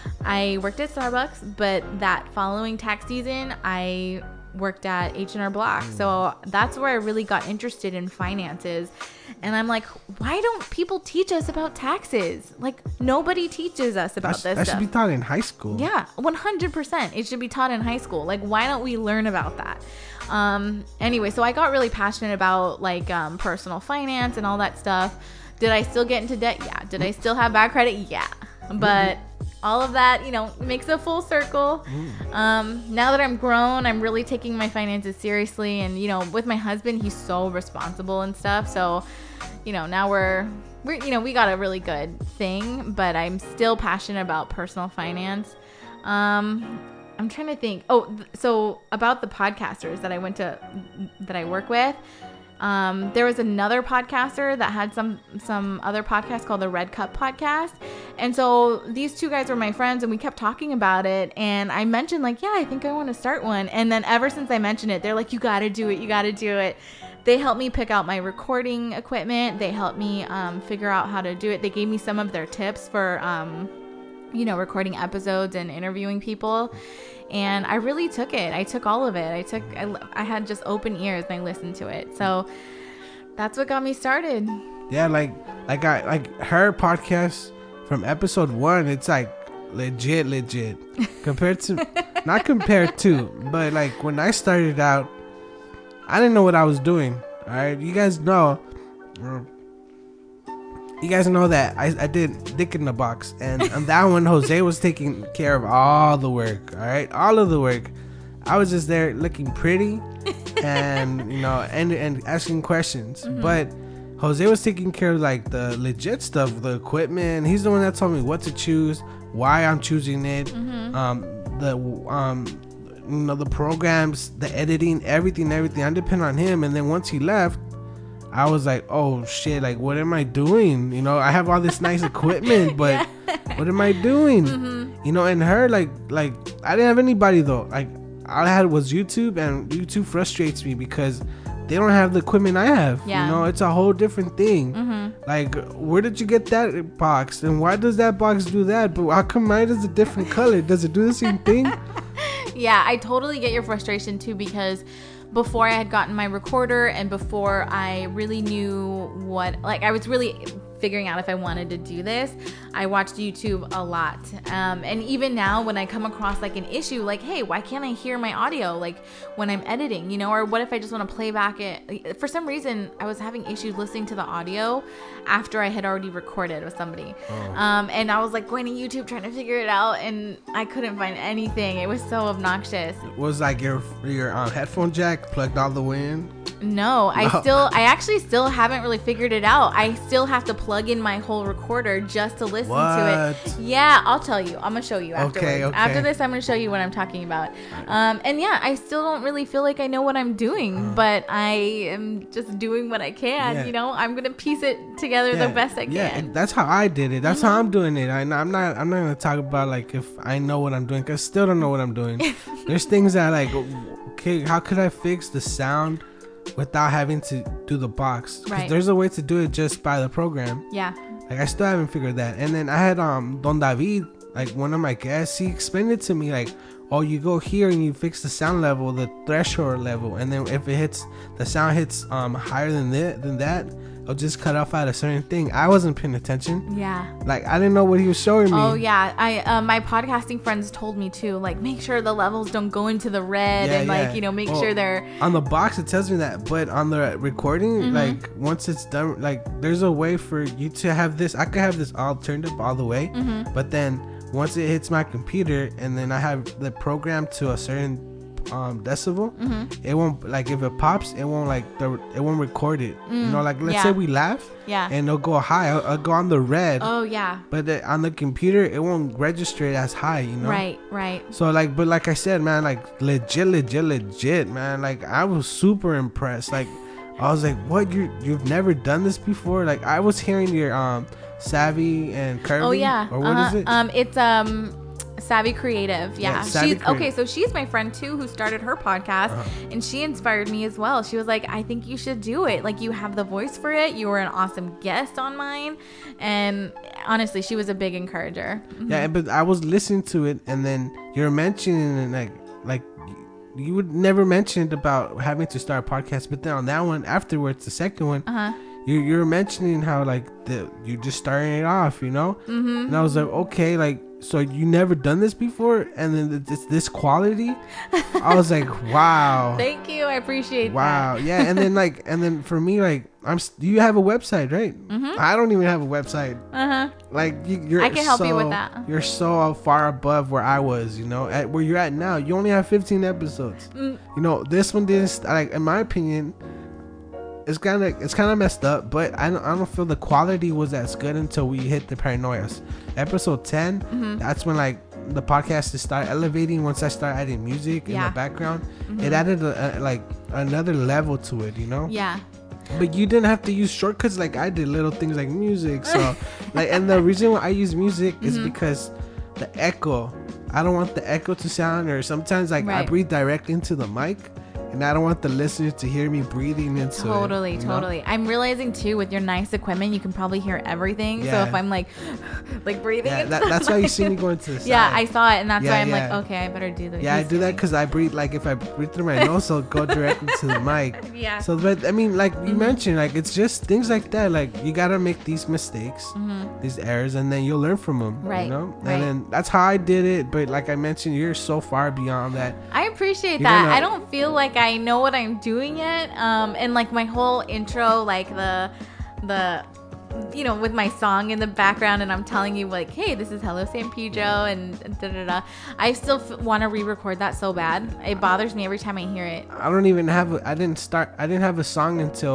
I worked at Starbucks, but that following tax season, I worked at H and R Block. So that's where I really got interested in finances. And I'm like, why don't people teach us about taxes? Like, nobody teaches us about That's, this that stuff. should be taught in high school. Yeah, one hundred percent. It should be taught in high school. Like, why don't we learn about that? Um, anyway, so I got really passionate about, like, um, personal finance and all that stuff. Did I still get into debt? Yeah. Did I still have bad credit? Yeah. But all of that, you know, makes a full circle. Um, now that I'm grown, I'm really taking my finances seriously. And, you know, with my husband, he's so responsible and stuff. So, you know, now we're, we're, you know, we got a really good thing, but I'm still passionate about personal finance. Um, I'm trying to think. Oh, th- so about the podcasters that I went to, that I work with. Um, there was another podcaster that had some some other podcast called the Red Cup Podcast. And so these two guys were my friends and we kept talking about it. And I mentioned like, yeah, I think I want to start one. And then ever since I mentioned it, they're like, you got to do it. You got to do it. They helped me pick out my recording equipment. They helped me um, figure out how to do it. They gave me some of their tips for, um, you know, recording episodes and interviewing people. And I really took it. I took all of it. I took, I, I had just open ears and I listened to it. So that's what got me started. Yeah. Like, like I, like her podcast from episode one, it's like legit, legit compared to, not compared to, but like when I started out, I didn't know what I was doing. All right. You guys know, you guys know that I, I did Dick in the Box, and on that one, Jose was taking care of all the work. All right, all of the work. I was just there looking pretty, and you know, and and asking questions. Mm-hmm. But Jose was taking care of like the legit stuff, the equipment. He's the one that told me what to choose, why I'm choosing it, Mm-hmm. um, the um, you know, the programs, the editing, everything, everything. I depend on him. And then once he left, I was like, oh shit, like what am I doing? You know, I have all this nice equipment, but Yeah. what am I doing? Mm-hmm. You know, and her like like I didn't have anybody though. Like all I had was YouTube, and YouTube frustrates me because they don't have the equipment I have. Yeah. You know, it's a whole different thing. Mm-hmm. Like, where did you get that box? And why does that box do that? But how come mine is a different color? Does it do the same thing? Yeah, I totally get your frustration too, because before I had gotten my recorder and before I really knew what, like, I was really figuring out if I wanted to do this, I watched YouTube a lot. Um, and even now when I come across like an issue, like, hey, why can't I hear my audio like when I'm editing, you know, or what if I just want to play back it? For some reason, I was having issues listening to the audio after I had already recorded with somebody. Oh. Um, and I was like going to YouTube trying to figure it out, and I couldn't find anything. It was so obnoxious. Was like your your um, headphone jack plugged all the way in? No, I No. still, I actually still haven't really figured it out. I still have to plug in my whole recorder just to listen to What? it. Yeah, I'll tell you. I'm gonna show you afterwards. Okay, okay. After this, I'm gonna show you what I'm talking about. Um, and yeah, I still don't really feel like I know what I'm doing, but I am just doing what I can. Yeah. You know, I'm gonna piece it together the best I can. Yeah, and that's how I did it. That's how I'm doing it. I, I'm not. I'm not gonna talk about like if I know what I'm doing, cause I still don't know what I'm doing. There's things that like, okay, how could I fix the sound without having to do the box? 'Cause Right. there's a way to do it just by the program. Yeah. Like I still haven't figured that. And then I had um Don David, like one of my guests. He explained it to me like, oh, you go here and you fix the sound level, the threshold level, and then if it hits, the sound hits um higher than that, than that, it'll just cut off at a certain thing. I wasn't paying attention. Yeah. Like I didn't know what he was showing me. Oh yeah, I uh, my podcasting friends told me too. Like, make sure the levels don't go into the red, Yeah, and like yeah. you know, make Well, sure they're. On the box it tells me that, but on the recording, Mm-hmm. like once it's done, like there's a way for you to have this. I could have this all turned up all the way, Mm-hmm. but then once it hits my computer and then I have the program to a certain um decibel, Mm-hmm. it won't, like if it pops, it won't like the it won't record it. You know, like let's yeah. say we laugh Yeah. and it'll go high, it'll, it'll go on the red, Oh yeah. but the, on the computer it won't register it as high. You know, Right. Right. so like, but like I said, man, like legit, legit, legit, man. Like I was super impressed. Like I was like, what? You you've never done this before? Like I was hearing your um Savvy and Kirby. Oh yeah. Or what is Uh-huh. it? Um, it's um, Savvy Creative. Yeah. Yeah, Savvy she's okay. Creative. So she's my friend too, who started her podcast, Uh-huh. and she inspired me as well. She was like, I think you should do it. Like, you have the voice for it. You were an awesome guest on mine, and honestly, she was a big encourager. Mhm. Yeah, but I was listening to it, and then you're mentioning it, like like you would never mention it about having to start a podcast, but then on that one afterwards, the second one, Uh huh. you you're mentioning how like the you just starting it off, you know. Mm-hmm. And I was like, okay, like, so you never done this before, and then it's this quality. I was like, wow, Thank you. I appreciate wow, yeah. And then like, and then for me, like, I'm. s- You have a website, right? Mhm. I don't even have a website. that. Uh huh. Like, you, you're. I can help you so- with that. You're so far above where I was, you know, at where you're at now. You only have fifteen episodes. Mm. You know, this one didn't. st- Like, in my opinion, it's kind of it's kind of messed up, but I don't, I don't feel the quality was as good until we hit the Paranoias. Episode ten, Mm-hmm. that's when like the podcast just started elevating. Once I started adding music in Yeah. the background, Mm-hmm. it added a, a, like another level to it, you know. Yeah. But you didn't have to use shortcuts like I did, little things like music. So like, and the reason why I use music is Mm-hmm. because the echo. I don't want the echo to sound, or sometimes like I Right. breathe directly into the mic, and I don't want the listeners to hear me breathing into it. Totally, you know? totally. I'm realizing too, with your nice equipment, you can probably hear everything. So Yeah. if I'm like, like breathing, Yeah, into that, that's the why you mic- see me going to the side. Yeah, I saw it, and that's Yeah, why I'm yeah. like, okay, I better do this. Yeah, I do that because I breathe, like if I breathe through my nose, I'll go directly to the mic. Yeah. So, but I mean, like you Mhm. mentioned, like it's just things like that. Like you gotta make these mistakes, Mhm. these errors, and then you'll learn from them. Right, You know, right. and then that's how I did it. But like I mentioned, you're so far beyond that. I appreciate You're that. gonna- I don't feel like I know what I'm doing yet. Um, and like my whole intro, like the, the, you know, with my song in the background, and I'm telling you like, hey, this is Hello San Pedro, and da da da. I still f- want to re-record that so bad. It bothers me every time I hear it. I don't even have. A, I didn't start. I didn't have a song until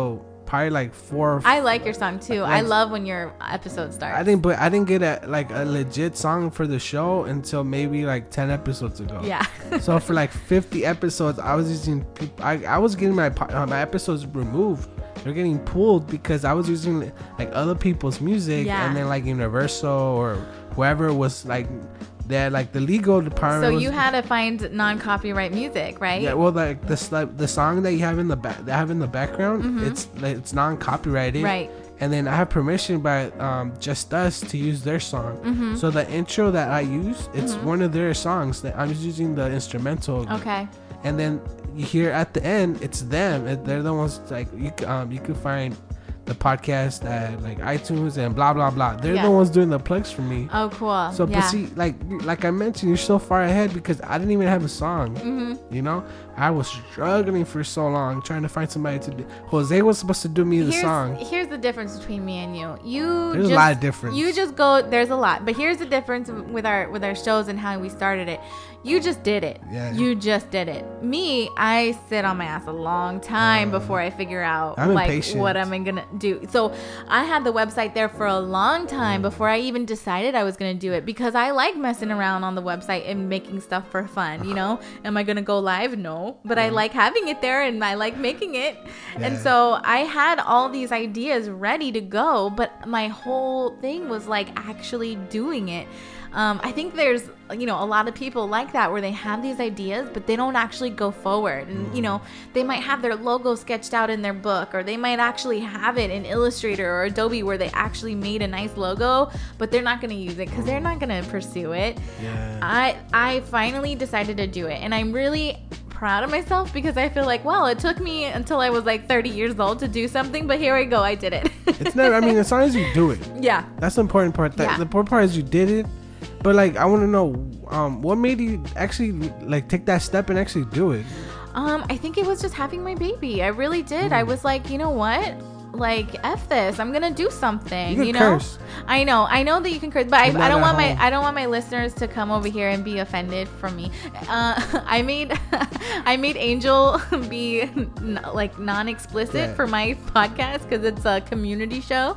probably like four. I like your song too. Like, I love when your episode starts. I didn't, but I didn't get a like a legit song for the show until maybe like ten episodes ago. Yeah. So for like fifty episodes, I was using. I I was getting my uh, my episodes removed. They're getting pulled because I was using like other people's music, Yeah. and then like Universal or whoever was like. That like the legal department. So was, you had to find non-copyright music, right? Yeah, well, like the like, the song that you have in the back, that I have in the background, Mm-hmm. it's like, it's non-copyrighted, Right. And then I have permission by um, Just Us to use their song. Mm-hmm. So the intro that I use, it's Mhm. one of their songs that I'm just using the instrumental. Okay. And then you hear at the end, it's them. It- They're the ones like you. c- Um, you can find the podcast at like iTunes and blah blah blah. They're Yeah. the ones doing the plugs for me. Oh, cool. So, yeah. but see, like like I mentioned, you're so far ahead because I didn't even have a song. Mm-hmm. You know, I was struggling for so long trying to find somebody to do. Jose was supposed to do me the here's, song. Here's the difference between me and you. You There's just, a lot of difference. You just go. There's a lot, but here's the difference with our with our shows and how we started it. You just did it. Yeah. You just did it. Me, I sit on my ass a long time Uh, before I figure out I'm like impatient. what am I gonna do. So I had the website there for a long time before I even decided I was gonna do it because I like messing around on the website and making stuff for fun. You know, am I gonna go live? No, but I like having it there and I like making it. And Yeah. so I had all these ideas ready to go, but my whole thing was like actually doing it. Um, I think there's, you know, a lot of people like that where they have these ideas, but they don't actually go forward. And, you know, they might have their logo sketched out in their book, or they might actually have it in Illustrator or Adobe where they actually made a nice logo, but they're not going to use it because they're not going to pursue it. Yeah. I, I finally decided to do it, and I'm really proud of myself because I feel like, well, it took me until I was like thirty years old to do something, but here I go, I did it. It's never. I mean, as long as you do it, Yeah. that's the important part. That, Yeah. The important part is you did it. But like, I want to know, um, what made you actually like take that step and actually do it? Um, I think it was just having my baby. I really did. I was like, you know what? Like, F this. I'm gonna do something. You can You, know? curse. I know. I know that you can curse, but I, You're I don't not want at my home. I don't want my listeners to come over here and be offended from me. Uh, I made I made Angel be n- like non-explicit Yeah. for my podcast because it's a community show.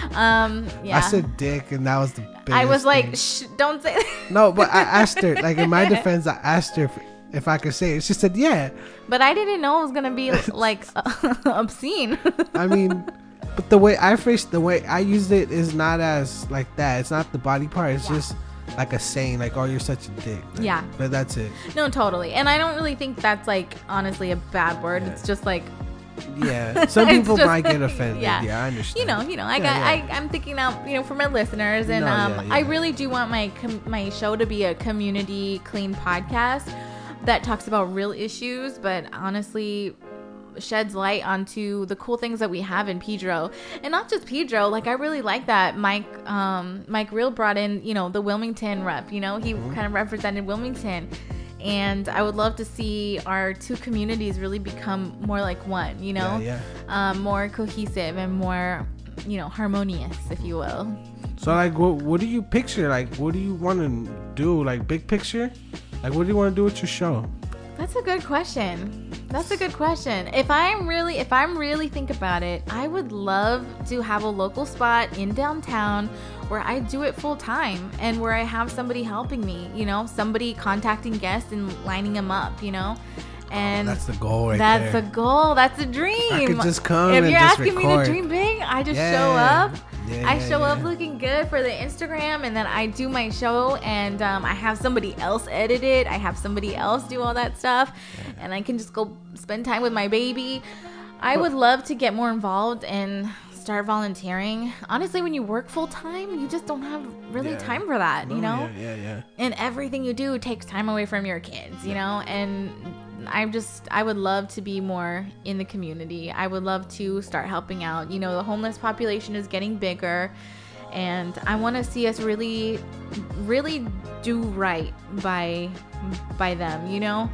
Um, yeah. Uh-huh. I said dick, and that was the. I was biggest like, thing. Shh, don't say. No, but I asked her. Like in my defense, I asked her if, if I could say it. She said, "Yeah." But I didn't know it was gonna be like obscene. I mean, but the way I phrased, the way I used it is not as like that. It's not the body part. It's Yeah. just like a saying, like, "Oh, you're such a dick." Like, Yeah. But that's it. No, totally. And I don't really think that's like honestly a bad word. Yeah. It's just like, Yeah. Some It's people just- might get offended. yeah. Yeah, I understand. you know, you know, I Yeah, got, yeah. I, I'm thinking out, you know, for my listeners, and No, um, yeah, I yeah. really do want my com- my show to be a community clean podcast that talks about real issues, but honestly sheds light onto the cool things that we have in Pedro. And not just Pedro, like I really like that Mike um Mike Real brought in, you know, the Wilmington rep, you know, he Mm-hmm. kind of represented Wilmington. And I would love to see our two communities really become more like one, you know, Yeah, Um, more cohesive and more, you know, harmonious, if you will. So like, what what do you picture? Like, what do you want to do? Like, big picture? Like, what do you want to do with your show? That's a good question. That's a good question. If I'm really, if I'm really think about it, I would love to have a local spot in downtown where I do it full time and where I have somebody helping me, you know, somebody contacting guests and lining them up, you know. And That's the goal right that's there. a goal. That's a dream. I could just come If and you're just asking me record. to dream big, I just Yeah. show up. Yeah, I yeah, show up yeah. looking good for the Instagram, and then I do my show, and um, I have somebody else edit it. I have somebody else do all that stuff, and I can just go spend time with my baby. I would love to get more involved and start volunteering. Honestly, when you work full time, you just don't have really Yeah. time for that, you Oh, know? Yeah, yeah, yeah. And everything you do takes time away from your kids, you know? And I'm just, I would love to be more in the community. I would love to start helping out. You know, the homeless population is getting bigger, and I want to see us really, really do right by, by them, you know?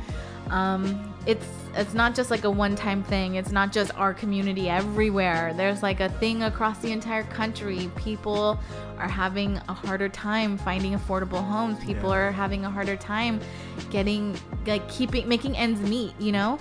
Um, it's, it's not just like a one-time thing. It's not just our community everywhere. There's like a thing across the entire country. People are having a harder time finding affordable homes. People Yeah. are having a harder time getting, like, keeping, making ends meet, you know?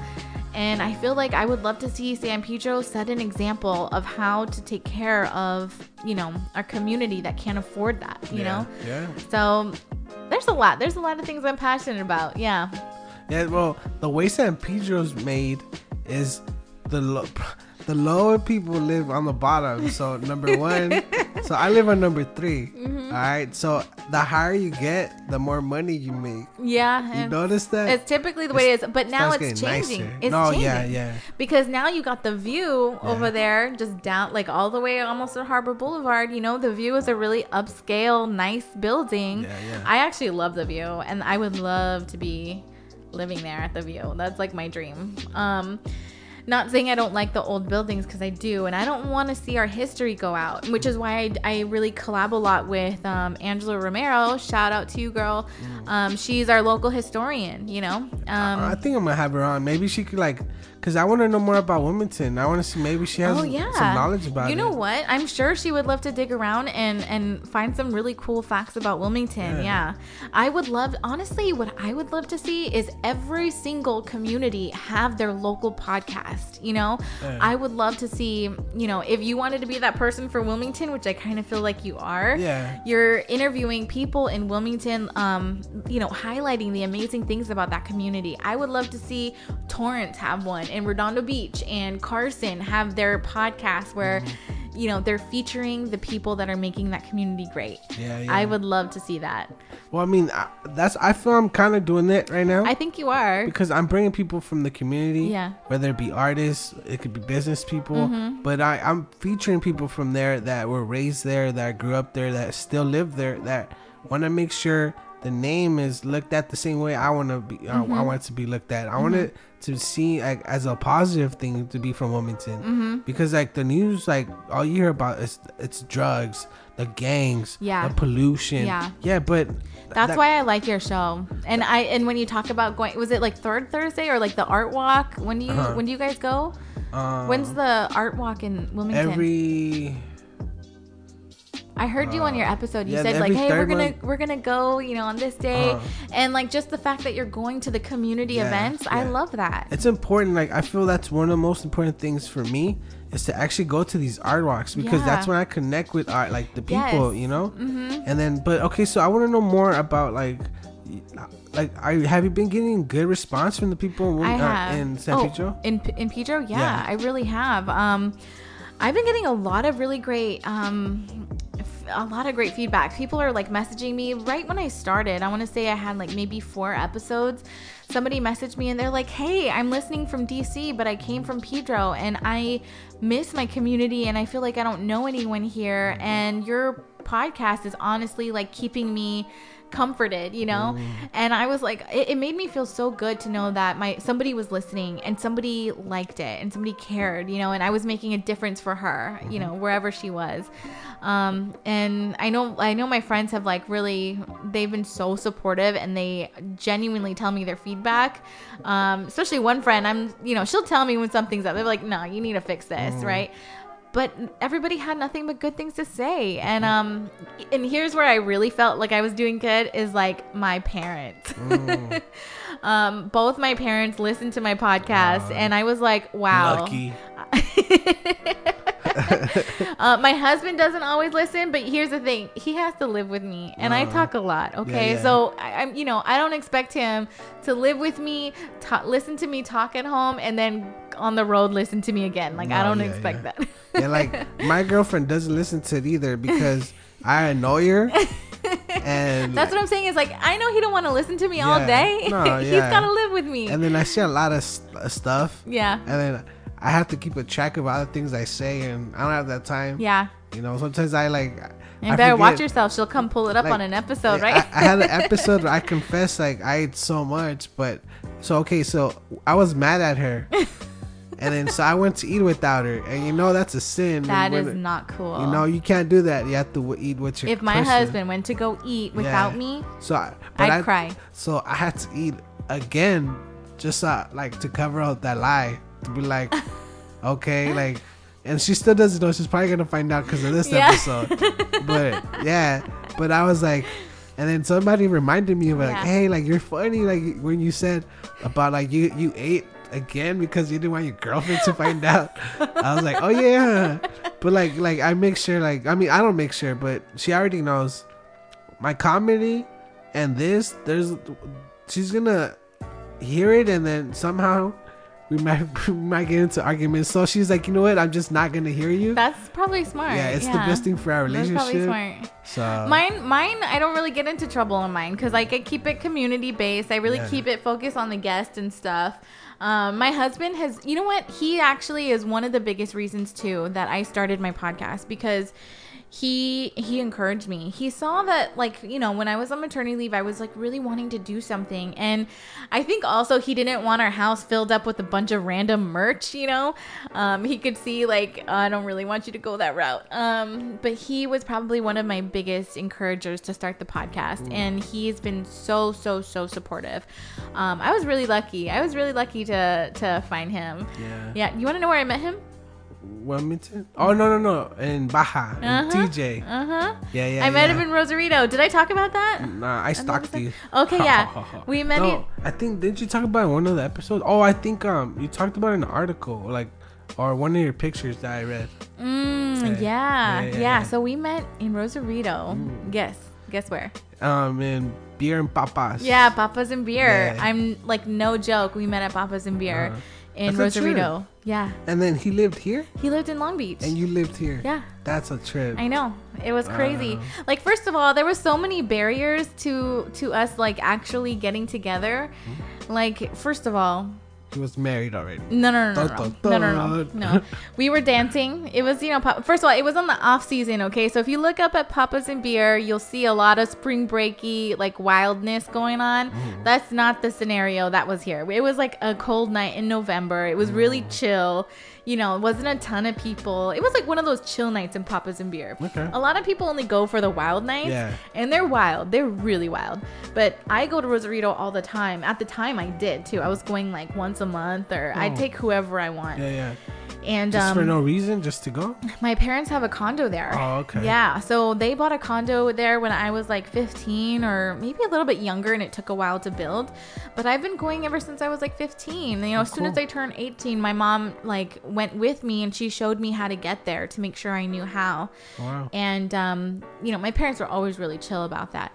And I feel like I would love to see San Pedro set an example of how to take care of, you know, our community that can't afford that, you yeah. know? Yeah. So there's a lot. There's a lot of things I'm passionate about. Yeah. Yeah, well, the way San Pedro's made is the lo- the lower people live on the bottom. So number one, so I live on number three. Mm-hmm. All right, so the higher you get, the more money you make. Yeah, you notice that? It's typically the way it is, but now it's changing. Nicer. It's no, changing. yeah, yeah. Because now you got the view yeah. over there, just down, like all the way almost to Harbor Boulevard. You know, the view is a really upscale, nice building. Yeah, yeah. I actually love the view, and I would love to be living there at the view. That's like my dream. Um, Not saying I don't like the old buildings, because I do, and I don't want to see our history go out, which is why I, I really collab a lot with um, Angela Romero. Shout out to you, girl. Um, she's our local historian, you know. Um, I, I think I'm gonna have her on. Maybe she could, like, because I want to know more about Wilmington. I want to see, maybe she has oh, yeah. some knowledge about you it. You know what? I'm sure she would love to dig around and, and find some really cool facts about Wilmington. Yeah. yeah. I would love, honestly, what I would love to see is every single community have their local podcast, you know? Yeah. I would love to see, you know, if you wanted to be that person for Wilmington, which I kind of feel like you are, yeah. you're interviewing people in Wilmington, um, you know, highlighting the amazing things about that community. I would love to see Torrance have one, and Redondo Beach and Carson have their podcast where, mm-hmm. you know, they're featuring the people that are making that community great. Yeah, yeah. I would love to see that. Well, I mean, I, that's I feel I'm kind of doing it right now. I think you are, because I'm bringing people from the community. Yeah. Whether it be artists, it could be business people, mm-hmm. but I, I'm featuring people from there that were raised there, that grew up there, that still live there, that want to make sure the name is looked at the same way I want to be. Mm-hmm. I, I want it to be looked at. I mm-hmm. want it to see, like, as a positive thing to be from Wilmington, mm-hmm. because, like, the news, like, all you hear about is it's drugs, the gangs, yeah. the pollution. Yeah. Yeah, but that's that, why I like your show. And I and when you talk about going, was it like third Thursday or like the art walk? When do you uh-huh. when do you guys go? Um, When's the art walk in Wilmington? Every. I heard you on your episode. You yeah, said like, "Hey, we're gonna month. we're gonna go, you know, on this day," uh, and like just the fact that you're going to the community yeah, events, yeah. I love that. It's important. Like, I feel that's one of the most important things for me is to actually go to these art walks, because yeah. that's when I connect with art, like the people, yes. you know. Mm-hmm. And then, but okay, so I want to know more about like. Like, are, have you been getting good response from the people in, I have. Uh, in San oh, Pedro? In in Pedro, yeah, yeah, I really have. Um, I've been getting a lot of really great, um, f- a lot of great feedback. People are like messaging me right when I started. I want to say I had like maybe four episodes. Somebody messaged me and they're like, "Hey, I'm listening from D C, but I came from Pedro and I miss my community and I feel like I don't know anyone here. And your podcast is honestly like keeping me comforted, you know." Mm. And I was like, it, it made me feel so good to know that my somebody was listening and somebody liked it and somebody cared, you know, and I was making a difference for her, mm-hmm. you know, wherever she was. Um, and I know, I know my friends have like really, they've been so supportive and they genuinely tell me their feedback. Um, especially one friend, I'm, you know, she'll tell me when something's up. They're like, "No, you need to fix this." Mm. Right. But everybody had nothing but good things to say. And um, and here's where I really felt like I was doing good is like my parents. Mm. um, both my parents listened to my podcast, uh, and I was like, wow. Lucky. uh, my husband doesn't always listen, but here's the thing: he has to live with me, and uh, I talk a lot. Okay, yeah, yeah. so I, I'm, you know, I don't expect him to live with me, ta- listen to me talk at home, and then on the road listen to me again. Like, no, I don't yeah, expect yeah. that. Yeah, like my girlfriend doesn't listen to it either because I annoy her. And that's what I'm saying is like, I know he don't want to listen to me yeah, all day. No, He's yeah. got to live with me. And then I say a lot of st- stuff. Yeah. And then I have to keep a track of other things I say, and I don't have that time. Yeah. You know, sometimes I like. You I better forget. watch yourself. She'll come pull it up like, on an episode, right? I, I had an episode where I confessed like I ate so much, but so okay, so I was mad at her. And then so I went to eat without her, and you know that's a sin. That when, is not cool. You know you can't do that. You have to eat with your. If my person. husband went to go eat without yeah. me, so I, I'd I, cry. So I had to eat again, just uh, like to cover up that lie, to be like, okay, like, and she still doesn't know. She's probably gonna find out because of this yeah. episode. But yeah, but I was like. And then somebody reminded me of like, yeah. hey, like you're funny, like when you said about like you you ate again because you didn't want your girlfriend to find out. I was like, oh yeah, but like like I make sure like I mean I don't make sure, but she already knows my comedy and this. There's she's gonna hear it and then somehow we might we might get into arguments. So she's like, you know what? I'm just not gonna hear you. That's probably smart. Yeah, it's yeah. the best thing for our relationship. That's probably smart. So mine, mine, I don't really get into trouble in mine because like I keep it community based. I really Yeah. keep it focused on the guest and stuff. Um, my husband has, you know what? He actually is one of the biggest reasons too that I started my podcast because he he encouraged me. He saw that, like, you know, when I was on maternity leave, I was like really wanting to do something, and I think also he didn't want our house filled up with a bunch of random merch, you know. Um, he could see like, oh, I don't really want you to go that route. Um, but he was probably one of my biggest encouragers to start the podcast, mm. and he's been so so so supportive. Um, I was really lucky. I was really lucky to to find him. Yeah. Yeah. You want to know where I met him? Wilmington? Oh no no no! In Baja, in uh-huh. T J. Uh huh. Yeah yeah. I met yeah. him in Rosarito. Did I talk about that? Nah, I stalked you. Okay, yeah. We met. No, in- I think didn't you talk about it in one of the episodes? Oh, I think um you talked about it in an article, like, or one of your pictures that I read. Mm, yeah. Yeah, Yeah, yeah, yeah. yeah. So we met in Rosarito. Mm. Guess. Guess where? Um, in Beer and Papas. Yeah, Papas and Beer. Yeah. I'm like, no joke. We met at Papas and Beer. Uh-huh. In That's a Rosarito. trip. Yeah. And then he lived here? He lived in Long Beach. And you lived here? Yeah. That's a trip. I know. It was crazy. Wow. Like, first of all, there were so many barriers to to us like actually getting together. Mm-hmm. Like, first of all, he was married already. No, no, no, no, dun, no, dun, no, no, no, no. We were dancing. It was, you know, pop- first of all, it was on the off season, okay? So if you look up at Papas and Beer, you'll see a lot of spring breaky, like, wildness going on. Mm. That's not the scenario that was here. It was like a cold night in November. It was really mm. chill. You know, it wasn't a ton of people. It was like one of those chill nights in Papas and Beer. Okay. A lot of people only go for the wild nights. Yeah. And they're wild. They're really wild. But I go to Rosarito all the time. At the time, I did, too. I was going, like, once a month, or oh. I'd take whoever I want. Yeah, yeah. And just um, for no reason, just to go? My parents have a condo there. Oh, okay. Yeah, so they bought a condo there when I was like fifteen or maybe a little bit younger, and it took a while to build. But I've been going ever since I was like fifteen. You know, oh, as soon cool. as I turned eighteen, my mom like went with me and she showed me how to get there to make sure I knew how. Wow. And um, you know, my parents were always really chill about that.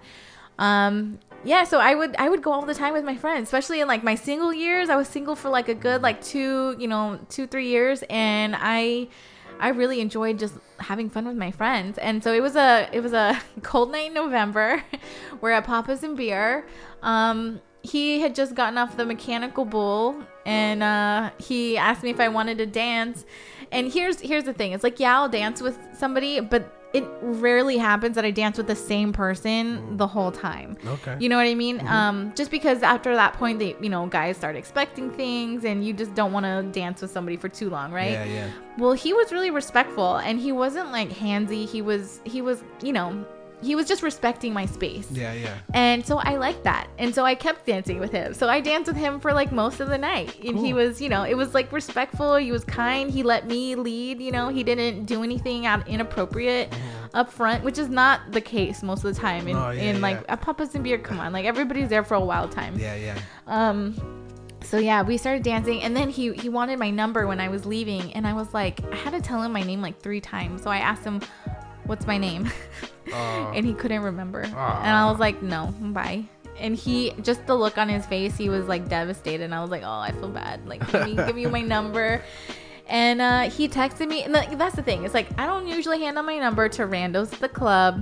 Um, yeah, so I would I would go all the time with my friends, especially in like my single years. I was single for like a good like two, you know, two, three years, and I I really enjoyed just having fun with my friends. And so it was a it was a cold night in November. We're at Papas and Beer. Um, he had just gotten off the mechanical bull, and uh, he asked me if I wanted to dance. And here's here's the thing. It's like, yeah, I'll dance with somebody, but it rarely happens that I dance with the same person mm. the whole time. Okay. You know what I mean? Mm-hmm. Um, just because after that point, they, you know, guys start expecting things, and you just don't want to dance with somebody for too long, right? Yeah, yeah. Well, he was really respectful, and he wasn't like handsy. He was, he was, you know, he was just respecting my space. Yeah, yeah. And so I liked that. And so I kept dancing with him. So I danced with him for like most of the night. And cool. He was, you know, it was like respectful. He was kind. He let me lead, you know, he didn't do anything out inappropriate mm-hmm. up front, which is not the case most of the time. In, oh, yeah, in like, yeah. at Papas and Beer, come on. Like, everybody's there for a wild time. Yeah, yeah. Um, so yeah, we started dancing, and then he, he wanted my number when I was leaving. And I was like, I had to tell him my name like three times. So I asked him, what's my name? Uh, and he couldn't remember. Uh, and I was like, no, bye. And he, just the look on his face, he was like devastated. And I was like, oh, I feel bad. Like, give me, give me my number. And uh, he texted me. And that's the thing. It's like, I don't usually hand out my number to randos at the club.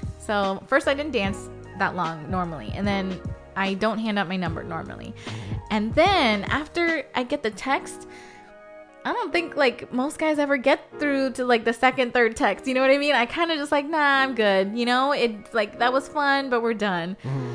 So first I didn't dance that long normally. And then I don't hand out my number normally. And then after I get the text, I don't think like most guys ever get through to like the second, third text. You know what I mean? I kind of just like, nah, I'm good. You know, it's like, that was fun, but we're done. Mm-hmm.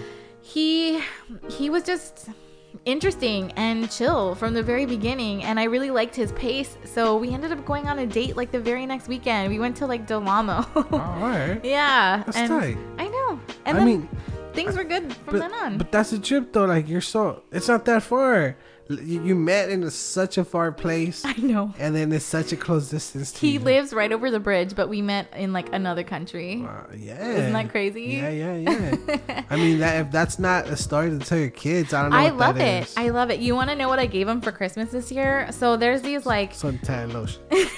He, he was just interesting and chill from the very beginning. And I really liked his pace. So we ended up going on a date like the very next weekend. We went to like Del Amo. All right. Yeah. That's and tight. I know. And I then, mean, things were good from but, then on. But that's the trip though. Like you're so, it's not that far. You, you met in a, such a far place. I know. And then it's such a close distance to He you. lives right over the bridge, but we met in like another country. Uh, yeah. Isn't that crazy? Yeah, yeah, yeah. I mean, that if that's not a story to tell your kids, I don't know. I what love that it. is. I love it. You want to know what I gave him for Christmas this year? So there's these like Suntan lotion.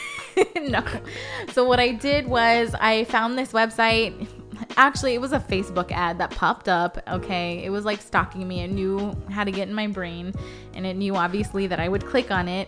no. So what I did was I found this website. Actually, it was a Facebook ad that popped up. Okay. It was like stalking me. It knew how to get in my brain, and it knew obviously that I would click on it.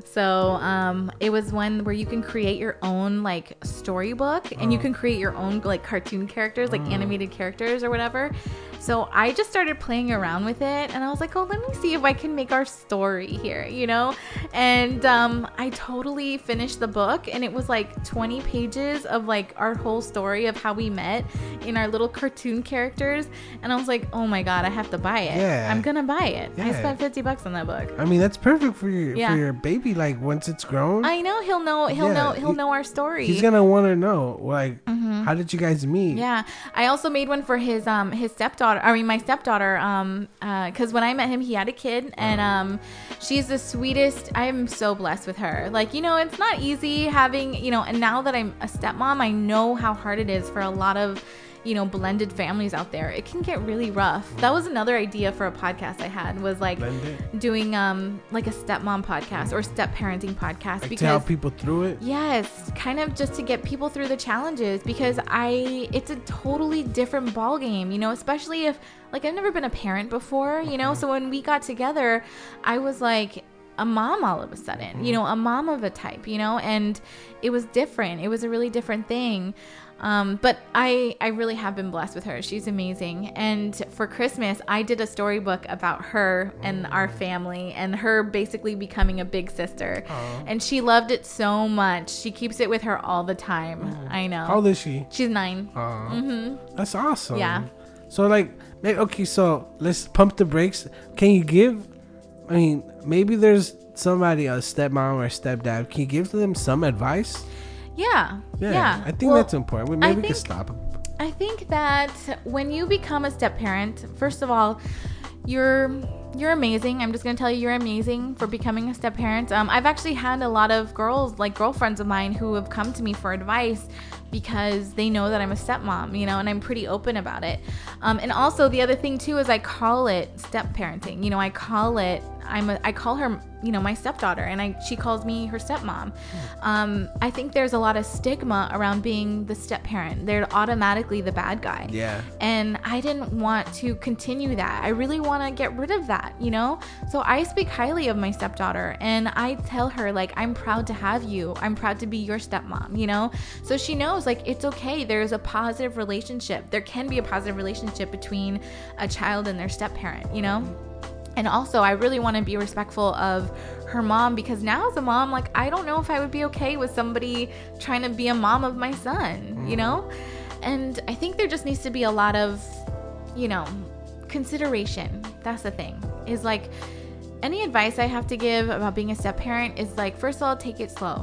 So um, it was one where you can create your own like storybook, and Oh. you can create your own like cartoon characters, like Oh. animated characters or whatever. So I just started playing around with it, and I was like, oh, let me see if I can make our story here, you know? And um, I totally finished the book, and it was like twenty pages of like our whole story of how we met in our little cartoon characters. And I was like, oh my God, I have to buy it. Yeah. I'm gonna buy it. I Yeah. spent fifty bucks on that book. I mean, that's perfect for your Yeah. for your baby. Like once it's grown, I know he'll know, he'll Yeah, know, he'll he- know our story. he's gonna want to know like Mhm. how did you guys meet? Yeah, I also made one for his um his stepdaughter. I mean my stepdaughter. Um, because when I met him, he had a kid, and um, she's the sweetest. I'm so blessed with her. Like you know, it's not easy having you know. And now that I'm a stepmom, I know how hard it is for a lot of you know blended families out there. It can get really rough. That was another idea for a podcast I had was like Blended? doing um like a stepmom podcast or step parenting podcast Like because to help people through it. yes, kind of just to get people through the challenges because I it's a totally different ball game, you know, especially if like I've never been a parent before, you know, so when we got together, I was like a mom all of a sudden, you know, a mom of a type, you know, and it was different. It was a really different thing. Um, but I, I really have been blessed with her. She's amazing. And for Christmas, I did a storybook about her and our family and her basically becoming a big sister. Aw. And she loved it so much. She keeps it with her all the time. I know. How old is she? She's nine. Aw. Mm-hmm. That's awesome. Yeah. So like, may- okay, so let's pump the brakes. Can you give? I mean, maybe there's somebody, a stepmom or a stepdad. Can you give them some advice? Yeah. Yeah, Yeah. I think Well, that's important. Maybe I we can think- stop. I think that when you become a step parent, first of all, you're you're amazing. I'm just gonna tell you, you're amazing for becoming a step parent. Um, I've actually had a lot of girls, like girlfriends of mine, who have come to me for advice because they know that I'm a stepmom, you know, and I'm pretty open about it. Um, and also the other thing too is I call it step parenting. You know, I call it I'm a, I call her, you know, my stepdaughter, and I she calls me her stepmom. Um, I think there's a lot of stigma around being the step parent. They're automatically the bad guy. Yeah. And I didn't want to continue that. I really want to get rid of that, you know? So I speak highly of my stepdaughter, and I tell her, like, I'm proud to have you. I'm proud to be your stepmom, you know? So she knows, like, it's okay. There's a positive relationship. There can be a positive relationship between a child and their step parent, you know? And also, I really want to be respectful of her mom, because now as a mom, like, I don't know if I would be okay with somebody trying to be a mom of my son, you know? And I think there just needs to be a lot of, you know, consideration. That's the thing. Is like, any advice I have to give about being a step parent is like, first of all, take it slow.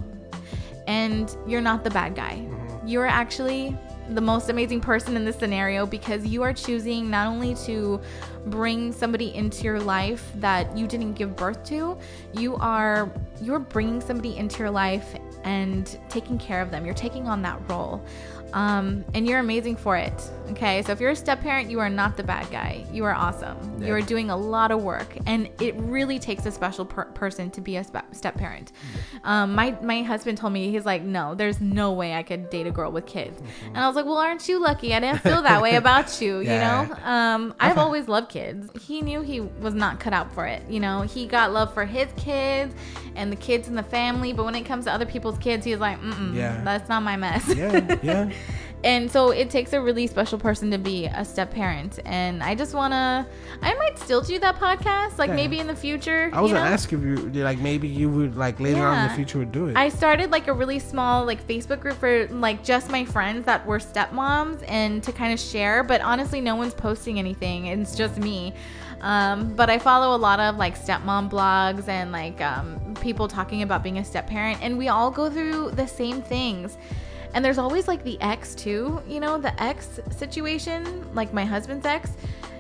And you're not the bad guy. You're actually the most amazing person in this scenario, because you are choosing not only to bring somebody into your life that you didn't give birth to, you are you're bringing somebody into your life and taking care of them. You're taking on that role. Um, and you're amazing for it. Okay. So if you're a step parent, you are not the bad guy. You are awesome. Yeah. You are doing a lot of work, and it really takes a special per- person to be a spe- step parent. Um, my, my husband told me, he's like, no, there's no way I could date a girl with kids. And I was like, well, aren't you lucky? I didn't feel that way about you. Yeah. You know, um, I've always loved kids. He knew he was not cut out for it. You know, he got love for his kids and the kids in the family. But when it comes to other people's kids, he's like, mm-mm, Yeah. that's not my mess. Yeah, yeah. And so it takes a really special person to be a step parent. And I just want to, I might still do that podcast, like Yeah. maybe in the future. I was you gonna know? ask if you like maybe you would like later on in Yeah. the future would do it. I started like a really small like Facebook group for like just my friends that were stepmoms, and to kind of share, but honestly no one's posting anything. It's just me. Um, but I follow a lot of like stepmom blogs and like um, people talking about being a step parent, and we all go through the same things. And there's always like the ex too, you know, the ex situation, like my husband's ex.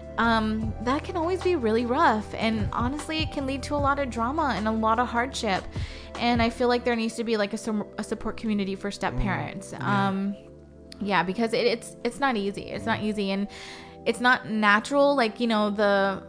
Um, that can always be really rough, and honestly it can lead to a lot of drama and a lot of hardship, and I feel like there needs to be like a, a support community for step parents. Mm, yeah. Um, yeah, because it, it's it's not easy. It's not easy, and it's not natural. Like, you know, the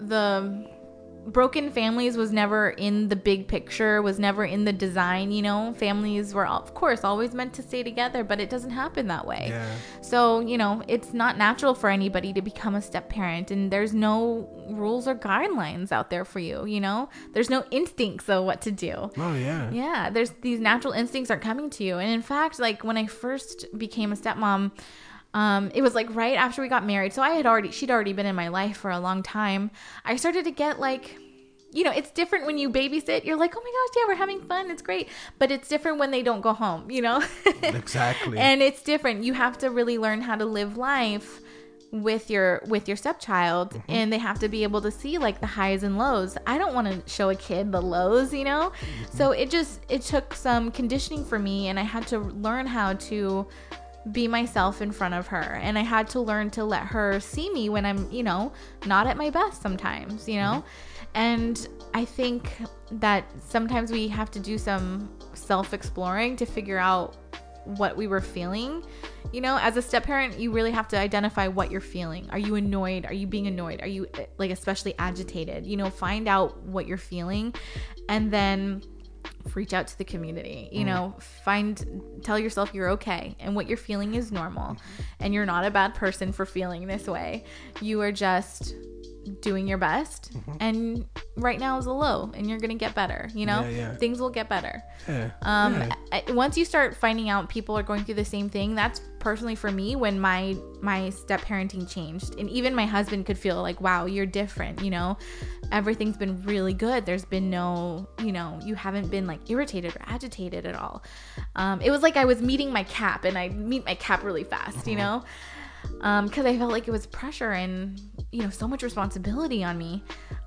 the broken families was never in the big picture, was never in the design. You know, families were of course always meant to stay together, but it doesn't happen that way. Yeah. So, you know, it's not natural for anybody to become a step parent, and there's no rules or guidelines out there for you. You know, there's no instincts of what to do. Oh yeah. Yeah. There's these natural instincts aren't coming to you. And in fact, like when I first became a stepmom, Um, it was like right after we got married. So I had already, she'd already been in my life for a long time. I started to get like, you know, it's different when you babysit. You're like, oh my gosh, yeah, we're having fun. It's great. But it's different when they don't go home, you know? Exactly. And it's different. You have to really learn how to live life with your with your stepchild, mm-hmm. and they have to be able to see like the highs and lows. I don't want to show a kid the lows, you know? Mm-hmm. So it just, it took some conditioning for me, and I had to learn how to be myself in front of her, and I had to learn to let her see me when I'm, you know, not at my best sometimes, you know. Mm-hmm. And I think that sometimes we have to do some self-exploring to figure out what we were feeling. You know, as a step parent, you really have to identify what you're feeling. Are you annoyed? Are you being annoyed? Are you like especially agitated? You know, find out what you're feeling, and then reach out to the community. You know, find, tell yourself you're okay and what you're feeling is normal, and you're not a bad person for feeling this way. You are just doing your best, mm-hmm. and right now is a low, and you're gonna get better. You know, yeah, yeah. Things will get better. Yeah. Um, yeah. I, once you start finding out people are going through the same thing, that's personally for me when my my step parenting changed, and even my husband could feel like, wow, you're different. You know, everything's been really good. There's been no, you know, you haven't been like irritated or agitated at all. Um, it was like I was meeting my cap, and I meet my cap really fast. Mm-hmm. You know. Um, because I felt like it was pressure and, you know, so much responsibility on me.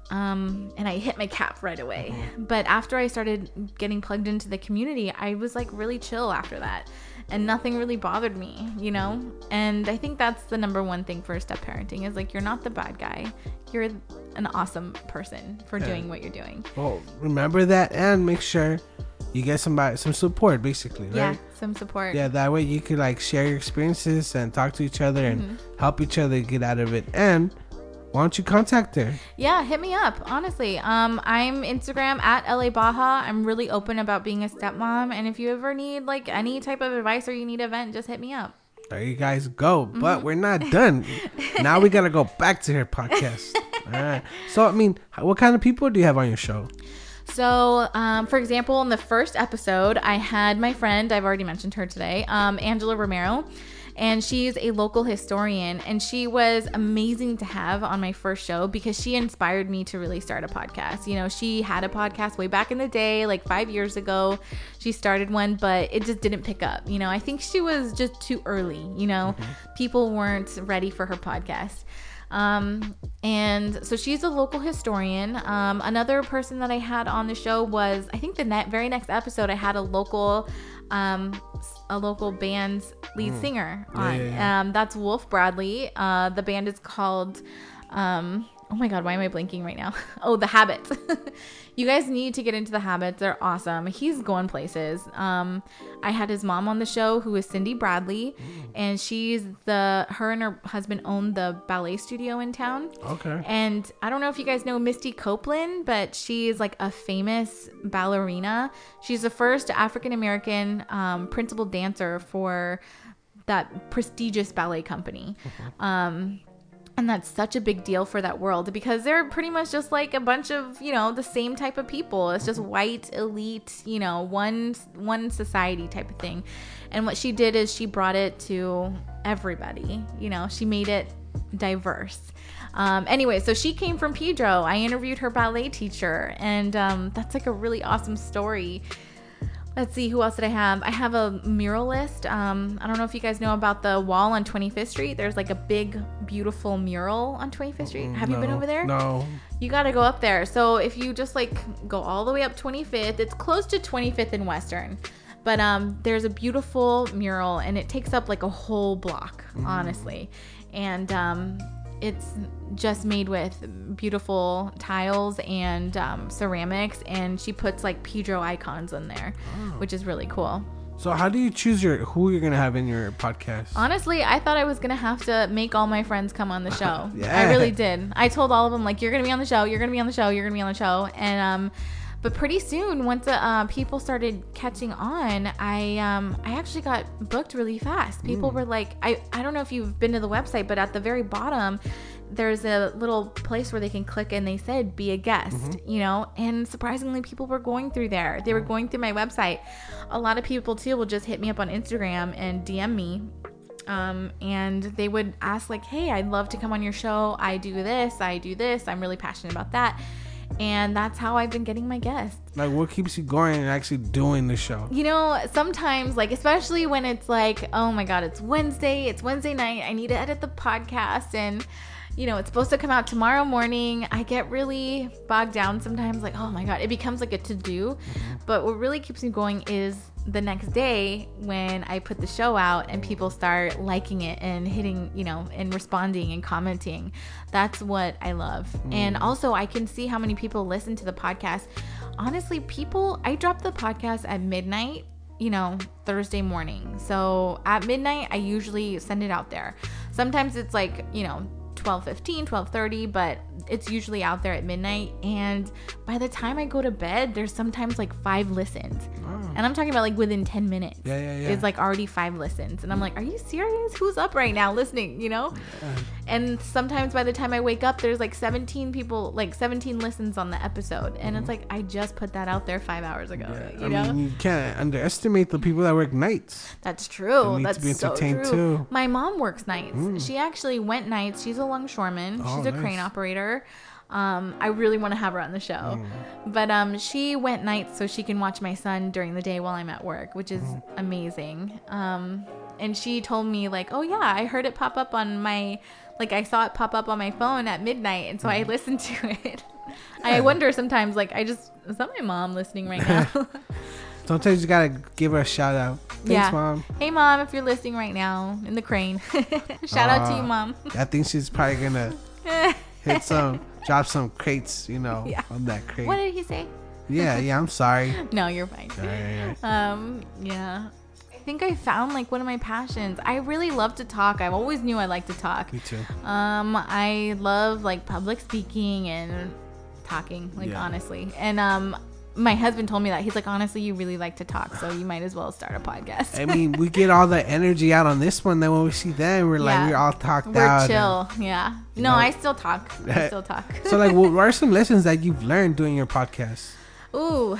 Um, and I hit my cap right away. But after I started getting plugged into the community, I was like really chill after that. And nothing really bothered me, you know? And I think that's the number one thing for step parenting is like, you're not the bad guy. You're an awesome person for yeah. doing what you're doing. Well, remember that, and make sure you get somebody, some support, basically, right? Yeah, some support. Yeah, that way you could like share your experiences and talk to each other and mm-hmm. help each other get out of it. And why don't you contact her? Yeah, hit me up. Honestly, um, I'm Instagram at L A Baja. I'm really open about being a stepmom, and if you ever need like any type of advice or you need a vent, just hit me up. There you guys go. Mm-hmm. But we're not done. Now we gotta go back to her podcast. All right. So, I mean, what kind of people do you have on your show? So, um, for example, in the first episode, I had my friend, I've already mentioned her today, um, Angela Romero, and she's a local historian, and she was amazing to have on my first show because she inspired me to really start a podcast. You know, she had a podcast way back in the day, like five years ago. She started one, but it just didn't pick up. You know, I think she was just too early, you know, mm-hmm. people weren't ready for her podcast. Um, and so she's a local historian. Um, another person that I had on the show was, I think the net, very next episode, I had a local, um, a local band's lead mm. singer on. Yeah, yeah, yeah. Um, that's Wolf Bradley. Uh, the band is called, um, oh my God, why am I blanking right now? Oh, The Habits. You guys need to get into The Habits. They're awesome. He's going places. Um, I had his mom on the show, who is Cindy Bradley, and she's the, her and her husband own the ballet studio in town. Okay. And I don't know if you guys know Misty Copeland, but she's like a famous ballerina. She's the first African-American um, principal dancer for that prestigious ballet company. Mm-hmm. Um, And that's such a big deal for that world because they're pretty much just like a bunch of, you know, the same type of people. It's just white, elite, you know, one one society type of thing. And what she did is she brought it to everybody. You know, she made it diverse. Um, anyway, so she came from Pedro. I interviewed her ballet teacher, and um, that's like a really awesome story. Let's see, who else did I have? I have a muralist. Um, I don't know if you guys know about the wall on twenty-fifth Street. There's like a big, beautiful mural on twenty-fifth Street. Have no, you been over there? No. You got to go up there. So if you just like go all the way up twenty-fifth, it's close to twenty-fifth and Western. But um, there's a beautiful mural, and it takes up like a whole block, mm. honestly. And um, it's just made with beautiful tiles and um, ceramics, and she puts like Pedro icons in there, oh. which is really cool. So how do you choose your who you're gonna have in your podcast? Honestly, I thought I was gonna have to make all my friends come on the show. yeah. I really did. I told all of them, like, you're gonna be on the show, you're gonna be on the show, you're gonna be on the show. And um, but pretty soon, once the uh, people started catching on, I um, I actually got booked really fast. People mm. were like, I I don't know if you've been to the website, but at the very bottom, there's a little place where they can click, and they said be a guest, mm-hmm. you know, and surprisingly people were going through there. They were going through my website. A lot of people too will just hit me up on Instagram and D M me, um, and they would ask like, hey, I'd love to come on your show. I do this, I do this. I'm really passionate about that. And that's how I've been getting my guests. Like, what keeps you going and actually doing the show? You know, sometimes, like, especially when it's like, oh my God, it's Wednesday, it's Wednesday night, I need to edit the podcast, and you know, it's supposed to come out tomorrow morning. I get really bogged down sometimes, like, oh my God, it becomes like a to-do. Mm-hmm. But what really keeps me going is the next day when I put the show out and people start liking it and hitting, you know, and responding and commenting. That's what I love. Mm. And also I can see how many people listen to the podcast. Honestly, people, I drop the podcast at midnight, you know, Thursday morning. So at midnight, I usually send it out there. Sometimes it's like, you know, twelve fifteen, twelve thirty, but it's usually out there at midnight. And by the time I go to bed, there's sometimes like five listens. Oh. And I'm talking about like within ten minutes. Yeah, yeah, yeah. It's like already five listens. And I'm like, are you serious? Who's up right now listening, you know? Yeah. And sometimes by the time I wake up, there's like seventeen people, like seventeen listens on the episode. And mm-hmm. it's like, I just put that out there five hours ago. Yeah. You I know? mean, you can't underestimate the people that work nights. That's true. They need That's to be entertained so true. Too. My mom works nights. Mm. She actually went nights. She's a longshoreman. Oh, She's a nice. crane operator. Um, I really want to have her on the show, mm. but um, she went nights so she can watch my son during the day while I'm at work, which is mm. amazing. Um, and she told me like, oh yeah, I heard it pop up on my, like I saw it pop up on my phone at midnight, and so mm. I listened to it. Yeah. I wonder sometimes, like, I just, is that my mom listening right now? Sometimes you gotta give her a shout out. Thanks, yeah. Mom. Hey, Mom, if you're listening right now in the crane, shout uh, out to you, Mom. I think she's probably gonna hit some, drop some crates, you know, yeah. on that crate. What did he say? Yeah, yeah, I'm sorry. No, you're fine. Yeah, yeah, yeah. Um, yeah. I think I found like one of my passions. I really love to talk. I always knew I liked to talk. Me too. Um, I love like public speaking and talking, like yeah. honestly. And um, my husband told me that. He's like, honestly, you really like to talk, so you might as well start a podcast. I mean, we get all the energy out on this one. Then when we see them, we're yeah. like, we're all talked we're out. We're chill. And, yeah. No, know. I still talk. I still talk. So, like, what are some lessons that you've learned doing your podcast? Ooh,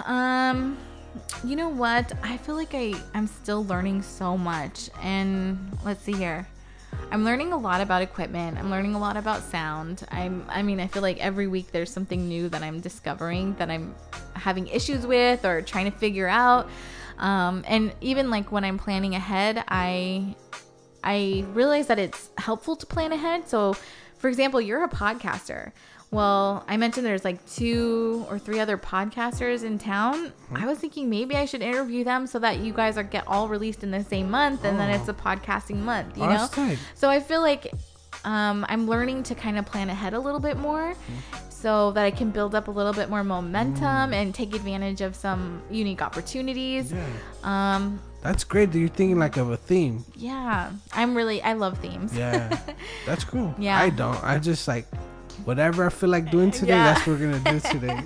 um, you know what? I feel like I, I'm still learning so much. And let's see here. I'm learning a lot about equipment. I'm learning a lot about sound. I'm, I mean, I feel like every week there's something new that I'm discovering that I'm having issues with or trying to figure out. Um, and even like when I'm planning ahead, I, I realize that it's helpful to plan ahead. So for example, you're a podcaster. Well, I mentioned there's like two or three other podcasters in town. Mm-hmm. I was thinking maybe I should interview them so that you guys are get all released in the same month, and oh. then it's a podcasting month, you oh, know? Tight. So I feel like um, I'm learning to kind of plan ahead a little bit more mm-hmm. so that I can build up a little bit more momentum mm. and take advantage of some unique opportunities. Yeah. Um, That's great that you're thinking like of a theme. Yeah. I'm really, I love themes. Yeah. That's cool. Yeah. I don't. I just like... Whatever I feel like doing today, yeah. that's what we're going to do today.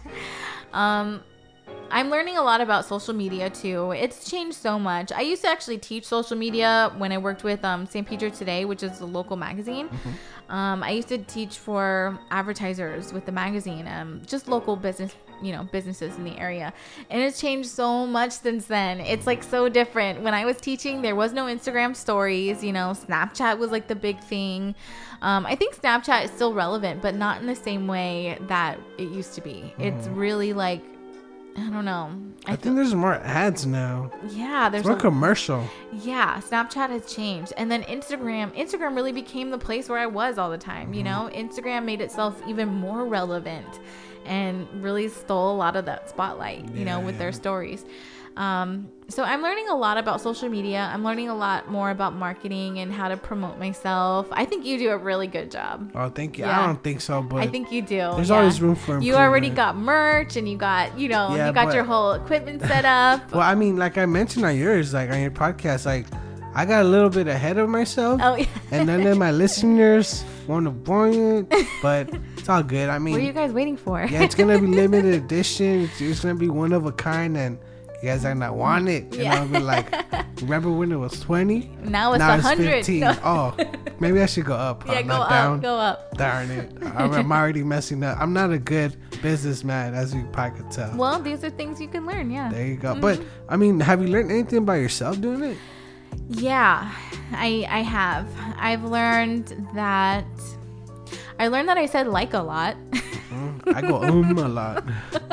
um, I'm learning a lot about social media, too. It's changed so much. I used to actually teach social media when I worked with um, Saint Pedro Today, which is a local magazine. Mm-hmm. Um, I used to teach for advertisers with the magazine, um, just local business, you know, businesses in the area. And it's changed so much since then. It's like so different. When I was teaching, there was no Instagram stories, you know, Snapchat was like the big thing. Um, I think Snapchat is still relevant, but not in the same way that it used to be. Mm. It's really like, I don't know. I, I think there's more ads now. Yeah, there's it's more a, commercial. Yeah, Snapchat has changed, and then Instagram. Instagram really became the place where I was all the time. Mm-hmm. You know, Instagram made itself even more relevant, and really stole a lot of that spotlight. You yeah, know, with yeah. their stories. Um, so I'm learning a lot about social media. I'm learning a lot more about marketing and how to promote myself. I think you do a really good job. Oh, thank you. Yeah. I don't think so, but I think you do. there's yeah. always room for improvement. You already got merch and you got, you know, Yeah, you got but- your whole equipment set up. Well, I mean, like I mentioned on yours, like on your podcast, like I got a little bit ahead of myself, Oh, yeah. and none of my listeners want to buy it, but it's all good. I mean, What are you guys waiting for? yeah, it's gonna be limited edition. It's, it's gonna be one of a kind, and you guys are not want it. You Yeah. know, but like, remember when it was twenty? Now it's now one hundred. it's fifteen. No. Oh, maybe I should go up. Yeah, huh? go Not up, down. go up. Darn it! I'm, I'm already messing up. I'm not a good businessman, as you probably could tell. Well, these are things you can learn, yeah. There you go. Mm-hmm. But I mean, have you learned anything by yourself doing it? Yeah, I I have. I've learned that I learned that I said like a lot. Mm, I go um a lot.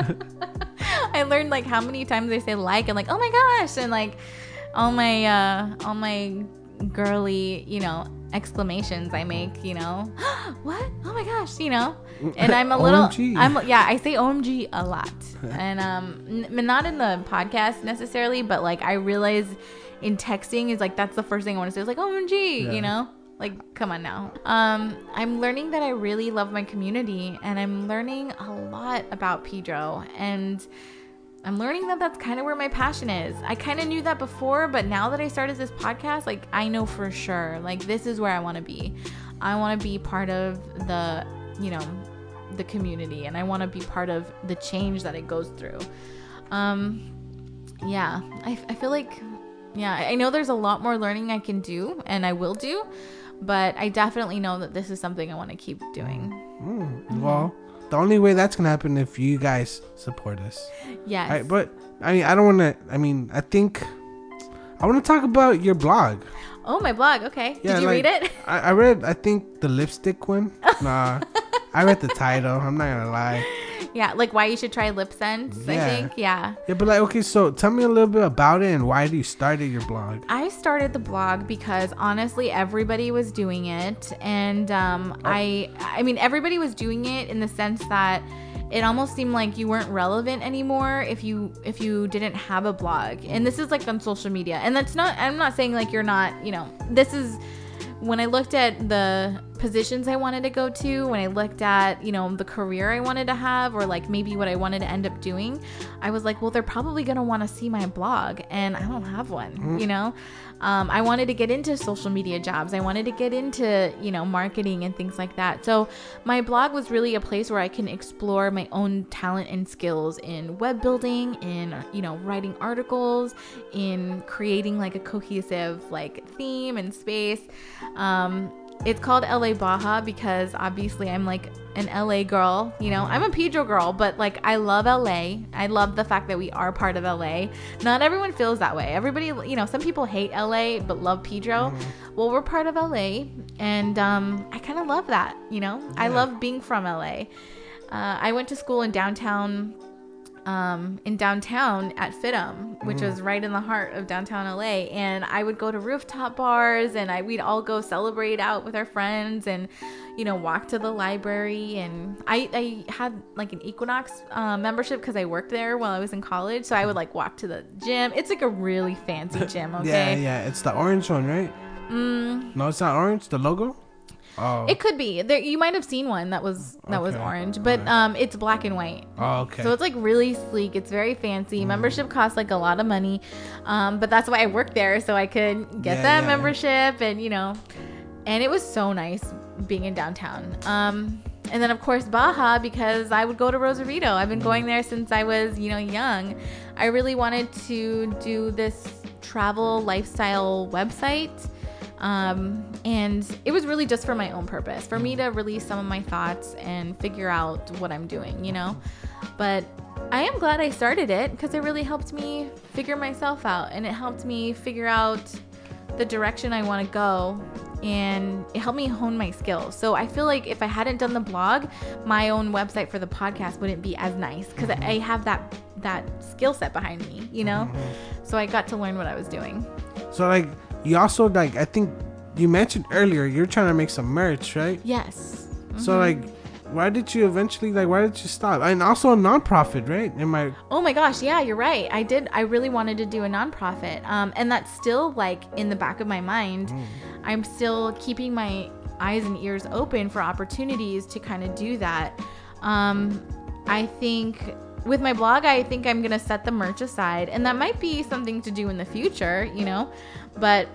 I learned like how many times I say like and like oh my gosh and like all my uh all my girly, you know, exclamations I make, you know. What? Oh my gosh, you know. And I'm a little O M G. I'm yeah, I say O M G a lot. And um n- not in the podcast necessarily, but like I realize in texting is like that's the first thing I want to say. It's like O M G, Yeah. you know? Like, come on now. Um, I'm learning that I really love my community, and I'm learning a lot about Pedro, and I'm learning that that's kind of where my passion is. I kind of knew that before, but now that I started this podcast, like, I know for sure, like, this is where I want to be. I want to be part of the, you know, the community, and I want to be part of the change that it goes through. Um, yeah, I, I feel like, yeah, I know there's a lot more learning I can do, and I will do. But I definitely know that this is something I want to keep doing. Mm, well, the only way that's gonna happen if you guys support us. Yes. All right, but I mean, I don't want to. I mean, I think I want to talk about your blog. Oh, my blog. Okay. Yeah, Did you like, read it? I, I read. I think the lipstick one. Nah, I read the title. I'm not gonna lie. Yeah. Like why you should try Lip Sense, Yeah. I think. Yeah. Yeah, but like, okay, so tell me a little bit about it and why you started your blog. I started the blog because honestly, everybody was doing it. And um, Oh. I, I mean, everybody was doing it in the sense that it almost seemed like you weren't relevant anymore if you if you didn't have a blog. And this is like on social media. And that's not, I'm not saying like you're not, you know, this is when I looked at the positions I wanted to go to, when I looked at, you know, the career I wanted to have, or like maybe what I wanted to end up doing, I was like, well, they're probably going to want to see my blog and I don't have one, you know? Um, I wanted to get into social media jobs. I wanted to get into, you know, marketing and things like that. So my blog was really a place where I can explore my own talent and skills in web building, in, you know, writing articles, in creating like a cohesive like theme and space. Um, it's called L A Baja because obviously I'm like an L A girl, you know, I'm a Pedro girl, but like I love L A. I love the fact that we are part of L A. Not everyone feels that way. Everybody, you know, some people hate L A but love Pedro. Mm-hmm. Well, we're part of L A, and um, I kind of love that, you know. Yeah. I love being from L A. Uh, I went to school in downtown Um, in downtown at F I T M, which mm. was right in the heart of downtown L A, and I would go to rooftop bars, and I we'd all go celebrate out with our friends, and you know, walk to the library. And I, I had like an Equinox uh, membership because I worked there while I was in college, so I would like walk to the gym. It's like a really fancy gym. Okay. yeah, yeah, it's the orange one, right? Mm. No, it's not orange. The logo. Oh. It could be there. You might have seen one that was that okay. was orange, but right. um, it's black and white. Oh, okay. So it's like really sleek. It's very fancy. Mm. Membership costs like a lot of money, um, but that's why I worked there, so I could get yeah, that yeah. membership, and you know, and it was so nice being in downtown. Um, and then of course Baja, because I would go to Rosarito. I've been going there since I was you know young. I really wanted to do this travel lifestyle website. Um, and it was really just for my own purpose, for me to release some of my thoughts and figure out what I'm doing, you know, but I am glad I started it because it really helped me figure myself out, and it helped me figure out the direction I want to go, and it helped me hone my skills. So I feel like if I hadn't done the blog, my own website for the podcast wouldn't be as nice because mm-hmm. I have that, that skill set behind me, you know, mm-hmm. so I got to learn what I was doing. So like, you also like, I think you mentioned earlier you're trying to make some merch, right? Yes. Mm-hmm. So like, why did you eventually like? Why did you stop? And also a nonprofit, right? Am I? Oh my gosh, yeah, you're right. I did. I really wanted to do a nonprofit, um, and that's still like in the back of my mind. Mm. I'm still keeping my eyes and ears open for opportunities to kind of do that. Um, I think with my blog, I think I'm gonna set the merch aside, and that might be something to do in the future, you know, but.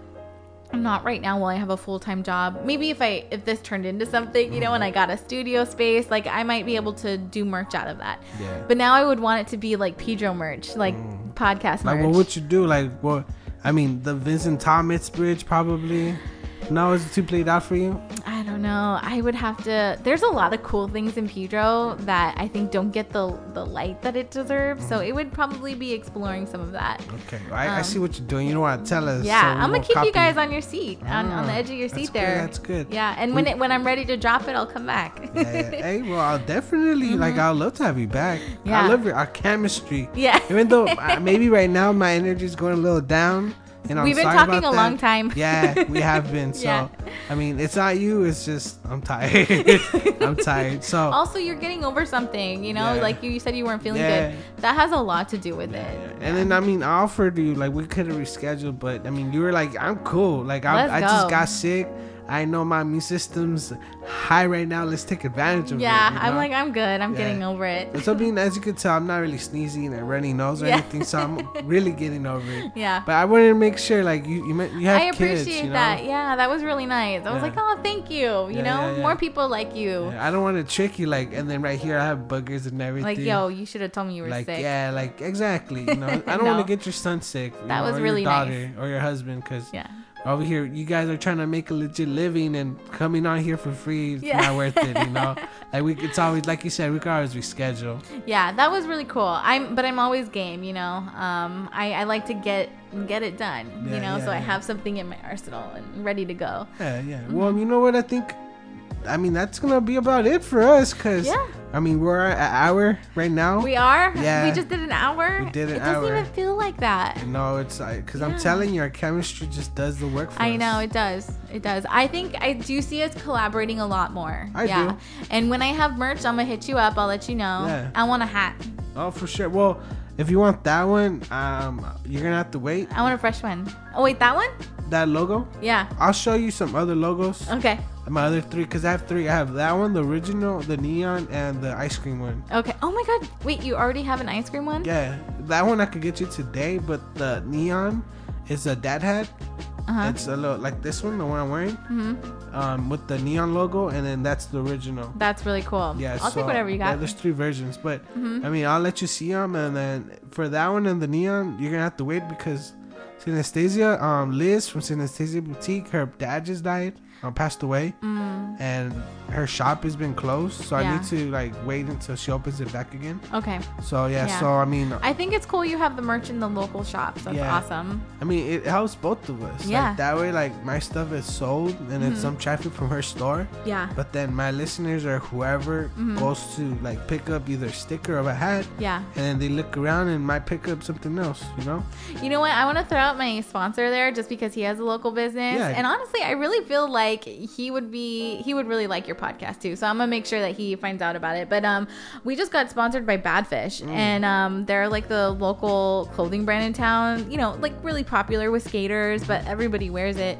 Not right now while I have a full-time job. Maybe if I if this turned into something, you know, and I got a studio space, like I might be able to do merch out of that. Yeah. But now I would want it to be like Pedro merch, like mm. podcast merch. Like what would you do? Like what? I mean, the Vincent Thomas bridge probably. No, is it too played out for you? I don't know. I would have to. There's a lot of cool things in Pedro that I think don't get the the light that it deserves. Mm-hmm. So it would probably be exploring some of that. Okay, I, um, I see what you're doing. You know what? Tell us. Yeah, so I'm gonna keep copy. you guys on your seat, ah, on, on the edge of your seat that's there. Good, that's good. Yeah, and when it when I'm ready to drop it, I'll come back. yeah, yeah. Hey, well, I'll definitely mm-hmm. like. I'd love to have you back. Yeah. I love your our chemistry. Yeah. Even though uh, maybe right now my energy is going a little down. And I'm We've been sorry talking about a that. long time. Yeah, we have been. So, yeah. I mean, it's not you. It's just I'm tired. I'm tired. So also, you're getting over something. You know, yeah. like you, you said you weren't feeling yeah. good. That has a lot to do with yeah, it. Yeah. Yeah. And then I mean, I offered you like we could have rescheduled, but I mean, you were like, I'm cool. Like I, I just got sick. I know my immune system's high right now. Let's take advantage of yeah, it. Yeah, I'm like, I'm good. I'm yeah. getting over it. So, I mean, as you can tell, I'm not really sneezing and runny nose or yeah. anything, so I'm really getting over it. Yeah. But I wanted to make sure, like, you you, you have I appreciate kids, you know? that. Yeah, that was really nice. I yeah. was like, oh, thank you. You yeah, know, yeah, yeah. more people like you. Yeah, I don't want to trick you, like, and then right here I have boogers and everything. Like, yo, you should have told me you were like, sick. Yeah, like, exactly. You know, I don't no. want to get your son sick. You that know, was or really your daughter nice. Or your husband, because yeah. over here, you guys are trying to make a legit living, and coming on here for free is yeah. not worth it, you know. Like we, it's always like you said, we can always reschedule. Yeah, that was really cool. I'm, but I'm always game, you know. Um, I, I like to get get it done, yeah, you know. Yeah, so yeah. I have something in my arsenal and ready to go. Yeah, yeah. Mm-hmm. Well, you know what? I think, I mean, that's gonna be about it for us, cause yeah. I mean, we're at an hour right now. We are? Yeah. We just did an hour? We did an it hour. It doesn't even feel like that. No, it's like, because yeah. I'm telling you, our chemistry just does the work for I us. I know, it does. It does. I think I do see us collaborating a lot more. I yeah. do. And when I have merch, I'm going to hit you up. I'll let you know. Yeah. I want a hat. Oh, for sure. Well, if you want that one, um, you're going to have to wait. I want a fresh one. Oh, wait, that one? That logo? Yeah. I'll show you some other logos. Okay. My other three, because I have three. I have that one, the original, the neon, and the ice cream one. Okay. Oh my god. Wait, you already have an ice cream one? Yeah. That one I could get you today, but the neon is a dad hat. Uh-huh. It's a little like this one, the one I'm wearing, mm-hmm. um, with the neon logo, and then that's the original. That's really cool. Yeah. I'll so, take whatever you got. Yeah, there's three versions, but mm-hmm. I mean, I'll let you see them, and then for that one and the neon, you're gonna have to wait because Synesthesia, um, Liz from Synesthesia Boutique, her dad just died. Um, passed away, mm. and her shop has been closed, so yeah. I need to like wait until she opens it back again. Okay. So yeah, yeah, so I mean, I think it's cool you have the merch in the local shops. That's yeah. awesome. I mean, it helps both of us. Yeah. Like, that way, like my stuff is sold, and mm-hmm. it's some traffic from her store. Yeah. But then my listeners or whoever mm-hmm. goes to like pick up either a sticker or a hat. Yeah. And then they look around and might pick up something else. You know. You know what? I want to throw out my sponsor there just because he has a local business, yeah. and honestly, I really feel like he would be he would really like your podcast too, so I'm gonna make sure that he finds out about it. But um we just got sponsored by Badfish, mm. and um they're like the local clothing brand in town, you know, like really popular with skaters, but everybody wears it.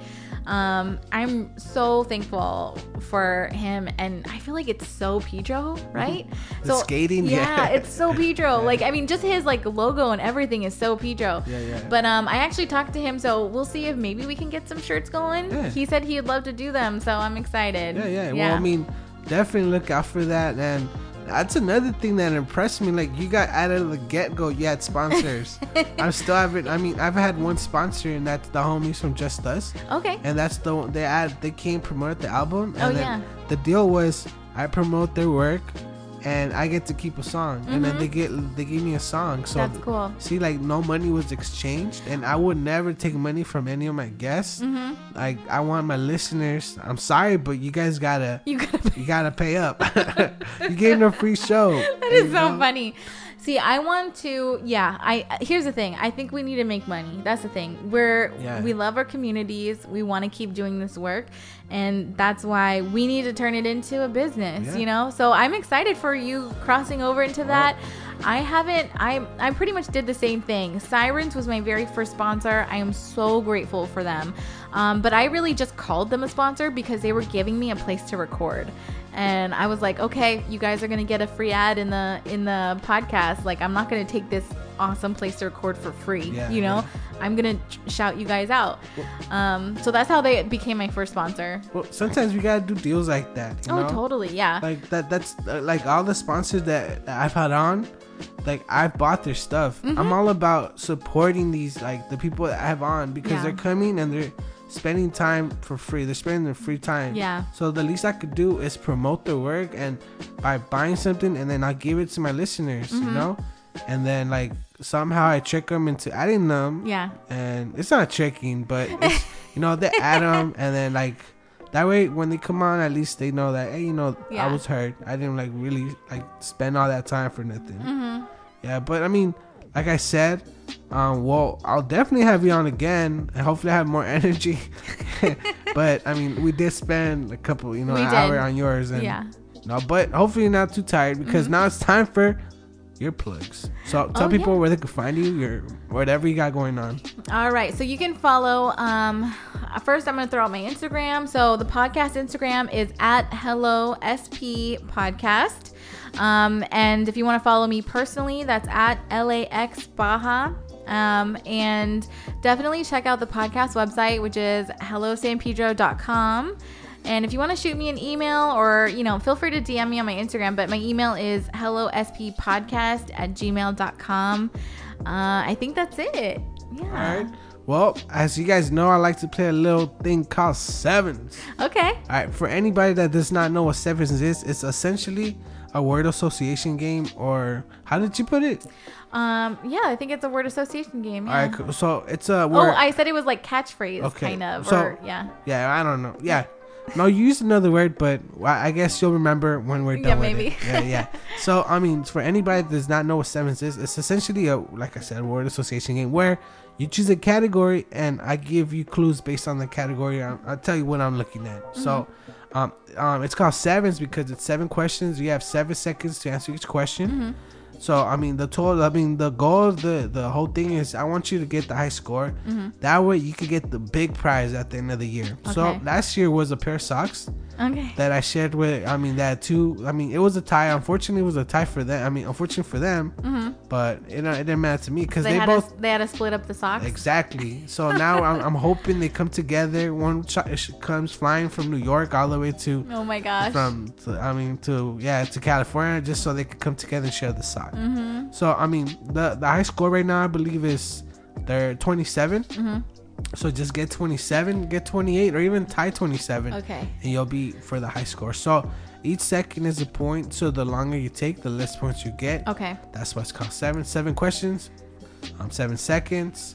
um I'm so thankful for him, and I feel like it's so Pedro, right? The so skating, yeah, yeah. It's so Pedro. Yeah. Like, I mean, just his like logo and everything is so Pedro. Yeah, yeah. But um I actually talked to him, so we'll see if maybe we can get some shirts going. Yeah. He said he'd love to do them, so I'm excited. Yeah, yeah, yeah. Well, I mean, definitely look out for that. And that's another thing that impressed me. Like, you got out of the get-go, you had sponsors. I'm still haven't. I mean, I've had one sponsor, and that's the homies from Just Us. Okay. And that's the they ad they came promote the album. And oh then yeah. The deal was I promote their work, and I get to keep a song, mm-hmm. and then they get they give me a song. So that's cool. See, like, no money was exchanged, and I would never take money from any of my guests. Mm-hmm. Like, I want my listeners. I'm sorry, but you guys gotta you gotta pay, you gotta pay up. You gave them a free show. That is so know? funny. See, I want to, yeah, I, here's the thing. I think we need to make money. That's the thing. We're, Yeah. we love our communities. We want to keep doing this work. And that's why we need to turn it into a business, Yeah. you know? So I'm excited for you crossing over into that. I haven't, I, I pretty much did the same thing. Sirens was my very first sponsor. I am so grateful for them. Um, but I really just called them a sponsor because they were giving me a place to record. And I was like, okay, you guys are going to get a free ad in the in the podcast. Like, I'm not going to take this awesome place to record for free. Yeah, you know, yeah. I'm going to shout you guys out. Um, so that's how they became my first sponsor. Well, sometimes we gotta do deals like that. You Oh, know? totally. Yeah. Like that. That's uh, like all the sponsors that, that I've had on. Like, I've bought their stuff. Mm-hmm. I'm all about supporting these, like, the people that I have on, because Yeah. they're coming and they're spending time for free. They're spending their free time. Yeah. So the least I could do is promote their work, and by buying something, and then I give it to my listeners, Mm-hmm. you know, and then like somehow I trick them into adding them. Yeah. And it's not tricking, but it's, you know, they add them, and then like that way when they come on, at least they know that, hey, you know, Yeah. I was hurt. I didn't like really like spend all that time for nothing. Mm-hmm. Yeah, but I mean, like I said, um, well, I'll definitely have you on again, and hopefully I have more energy. But I mean, we did spend a couple, you know, We an did. hour on yours, and Yeah. no, but hopefully you're not too tired, because Mm-hmm. now it's time for your plugs. So tell Oh, people yeah. where they can find you, your whatever you got going on. All right. So you can follow. Um, first, I'm going to throw out my Instagram. So the podcast Instagram is at Hello S P Podcast. Um, and if you want to follow me personally, that's at L A X Baja. Um, and definitely check out the podcast website, which is hello san pedro dot com. And if you want to shoot me an email, or, you know, feel free to D M me on my Instagram, but my email is hello s p podcast at gmail dot com. Uh, I think that's it. Yeah. All right. Well, as you guys know, I like to play a little thing called Sevens. Okay. All right. For anybody that does not know what Sevens is, it's essentially a word association game, or how did you put it? Um, yeah, I think it's a word association game. Yeah. All right. Cool. So it's a Oh, word. I said it was like catchphrase, Okay, kind of. so- or, yeah. Yeah, I don't know. Yeah. No, you used another word, but I I guess you'll remember when we're done Yeah, with maybe. it. Yeah, yeah. So, I mean, for anybody that does not know what Sevens is, it's essentially a, like I said, word association game where you choose a category and I give you clues based on the category. I'll, I'll tell you what I'm looking at. Mm-hmm. So, um, um, it's called Sevens because it's seven questions. You have seven seconds to answer each question. Mm-hmm. So, I mean, the total, I mean, the goal of the, the whole thing is I want you to get the high score. Mm-hmm. That way you could get the big prize at the end of the year. So, Okay. last year was a pair of socks Okay. that I shared with, I mean, that two, I mean, it was a tie. Unfortunately, it was a tie for them. I mean, unfortunately for them, Mm-hmm. but it, it didn't matter to me because They, they, had both, to, they had to split up the socks. exactly. So now I'm, I'm hoping they come together. One ch- comes flying from New York all the way to, Oh my gosh. from, to, I mean, to, yeah, to California, just so they could come together and share the sock. Mm-hmm. So, I mean, the, the high score right now, I believe, is they're twenty-seven. Mm-hmm. So just get twenty-seven, get twenty-eight, or even tie twenty-seven. Okay. And you'll be for the high score. So each second is a point. So the longer you take, the less points you get. Okay. That's what's called seven. Seven questions, um, seven seconds.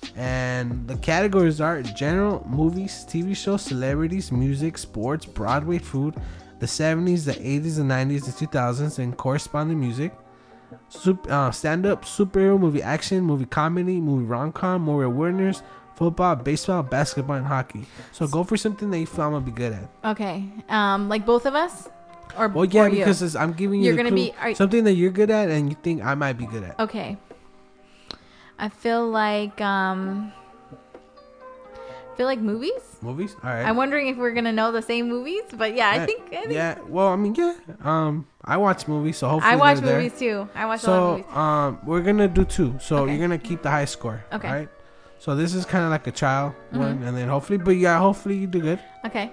And the categories are general, movies, T V shows, celebrities, music, sports, Broadway, food, the seventies, the eighties, the nineties, the two thousands, and corresponding music. Super, uh, stand-up, superhero, movie action, movie comedy, movie rom-com, movie winners, football, baseball, basketball, and hockey. So go for something that you feel I'm gonna be good at. Okay. Um, like both of us? Or Well, yeah, or you? because it's, I'm giving you You're the gonna clue, be- are- something that you're good at and you think I might be good at. Okay. I feel like um I feel like movies. Movies, all right. I'm wondering if we're gonna know the same movies, but yeah, I Yeah, think, I think Yeah, well, I mean, yeah. Um, I watch movies, so hopefully I watch they're there. movies too. I watch a lot of So, movies. um, we're gonna do two. So Okay. you're gonna keep the high score. Okay. Right. So this is kind of like a trial Mhm. one, and then hopefully, but yeah, hopefully you do good. Okay.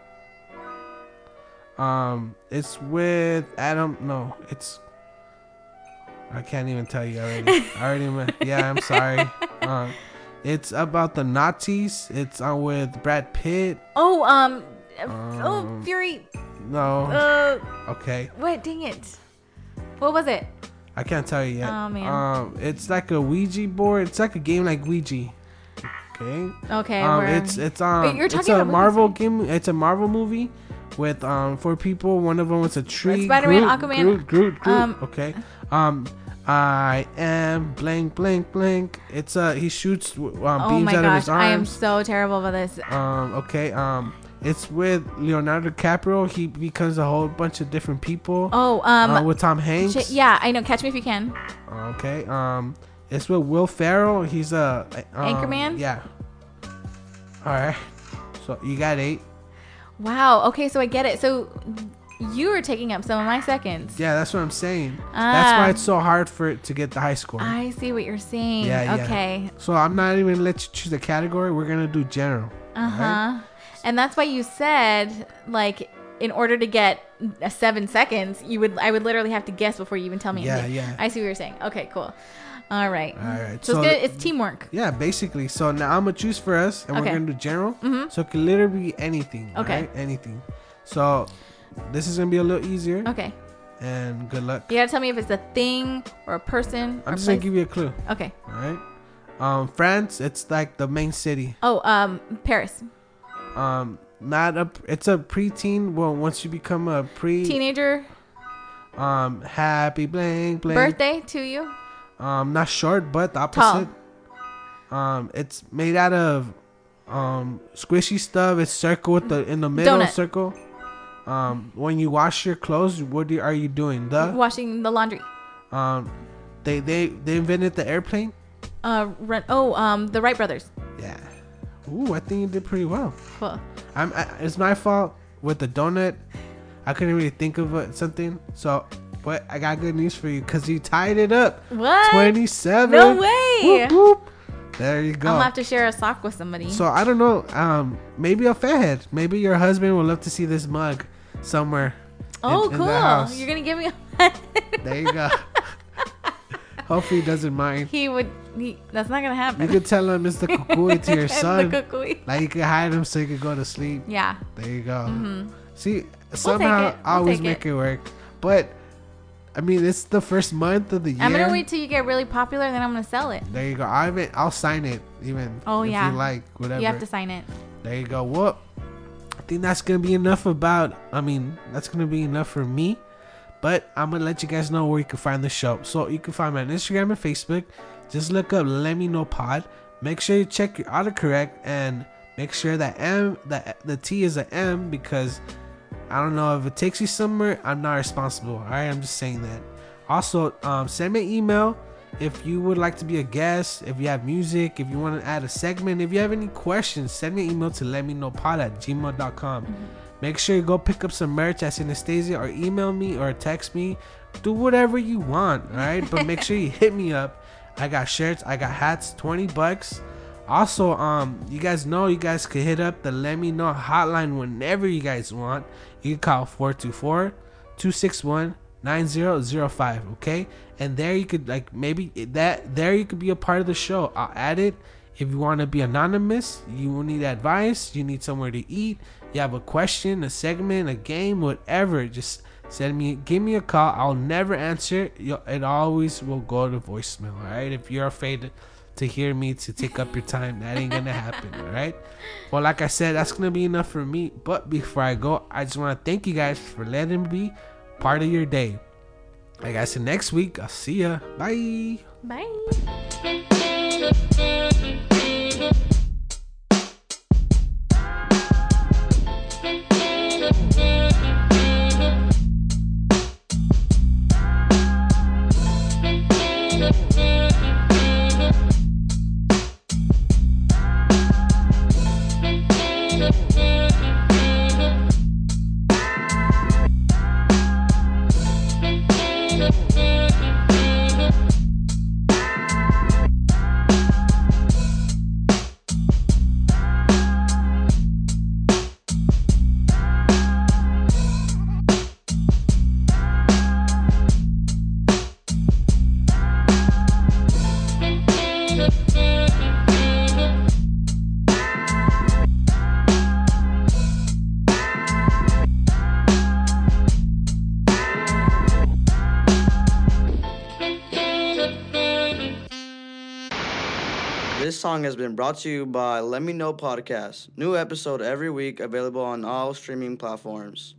Um, it's with Adam. No, it's. I can't even tell you already. I already. Went, yeah, I'm sorry. Um, it's about the Nazis. It's on with Brad Pitt. Oh, um, Um, oh, Fury. No. Uh, Okay. wait, dang it. What was it? I can't tell you yet. Oh, man. Um, it's like a Ouija board. It's like a game like Ouija. Okay. Okay, Um, we're- it's it's um Wait, you're it's talking a about movies, Marvel right? game. It's a Marvel movie with um four people. One of them was a tree. Spider-Man, Groot, Aquaman, Groot, Groot, Groot. um, okay. Um, I am blank, blank, blank. It's uh he shoots um, Oh beams my out of gosh, his I am arms. so terrible about this. Um, okay. Um, it's with Leonardo DiCaprio. He becomes a whole bunch of different people. Oh, um, uh, with Tom Hanks. sh- yeah, I know. Catch Me If You Can. Okay. Um, it's with Will Ferrell. He's a um, Anchorman? Yeah. All right. So you got eight. Wow. Okay, so I get it. So you were taking up some of my seconds. Yeah, that's what I'm saying. Ah. That's why it's so hard for it to get the high score. I see what you're saying. Yeah, yeah. Okay. So I'm not even gonna let you choose the category. We're gonna do general. Uh huh. Right? And that's why you said, like, in order to get a seven seconds, you would I would literally have to guess before you even tell me. Yeah, anything. yeah. I see what you're saying. Okay, cool. All right. All right. So, So it's, good. It's teamwork. Yeah, basically. So now I'm gonna choose for us, and Okay. we're gonna do general. Mhm. So it could literally be anything. Okay. Right? Anything. So this is gonna be a little easier. Okay. And good luck. You gotta tell me if it's a thing or a person. I'm or just place. gonna give you a clue. Okay. All right. Um, France. It's like the main city. Oh, um, Paris. Um, not a. It's a preteen. Well, once you become a pre. Teenager. Um, happy blank blank. Birthday to you. Um, not short, but the Tall. opposite. Um, it's made out of um squishy stuff. It's circle with the in the middle Donut. circle. Um, when you wash your clothes, what do, are you doing? The Washing the laundry. um, they they they invented the airplane. Uh, run. Oh, um, the Wright brothers. Yeah. Ooh, I think you did pretty well. Cool. I'm. I, it's my fault with the donut. I couldn't really think of it, something. So, but I got good news for you because you tied it up. What? twenty-seven. No way. Whoop, whoop. There you go. I'm gonna have to share a sock with somebody. So I don't know. Um, maybe a fathead. Maybe your husband would love to see this mug somewhere. oh, in, in cool. the house. You're gonna give me a. There you go. Hopefully he doesn't mind. He would. He, that's not gonna happen. You could tell him it's the kukui to your son. the kukui. Like you could hide him so you could go to sleep. Yeah. There you go. Mm-hmm. See, somehow it. I We'll always take make it. it work. But I mean, it's the first month of the year. I'm gonna wait till you get really popular, and then I'm gonna sell it. There you go. I even, I'll sign it even. Oh, if yeah. you like whatever. You have to sign it. There you go. Well, I think that's gonna be enough about. I mean, that's gonna be enough for me. But I'm gonna let you guys know where you can find the show. So you can find me on Instagram and Facebook. Just look up Let Me Know Pod. Make sure you check your autocorrect and make sure that M that the T is a M because I don't know if it takes you somewhere. I'm not responsible. All right, I'm just saying that. Also, um, send me an email if you would like to be a guest. If you have music, if you want to add a segment, if you have any questions, send me an email to letmeknowpod at gmail dot com. Mm-hmm. Make sure you go pick up some merch at Synesthesia or email me or text me. Do whatever you want, all right? But make sure you hit me up. I got shirts, I got hats, twenty bucks. Also, um, you guys know you guys can hit up the Let Me Know hotline whenever you guys want. You can call four two four, two six one, nine zero zero five, okay? And there you could, like, maybe that, there you could be a part of the show. I'll add it. If you want to be anonymous, you need advice, you need somewhere to eat, you have a question, a segment, a game, whatever, just send me, give me a call. I'll never answer. It always will go to voicemail, all right? If you're afraid to hear me to take up your time, that ain't gonna happen, all right? Well, like I said, that's gonna be enough for me. But before I go, I just want to thank you guys for letting me be part of your day. Like I said, next week, I'll see ya. Bye. Bye. This song has been brought to you by Let Me Know Podcast. New episode every week, available on all streaming platforms.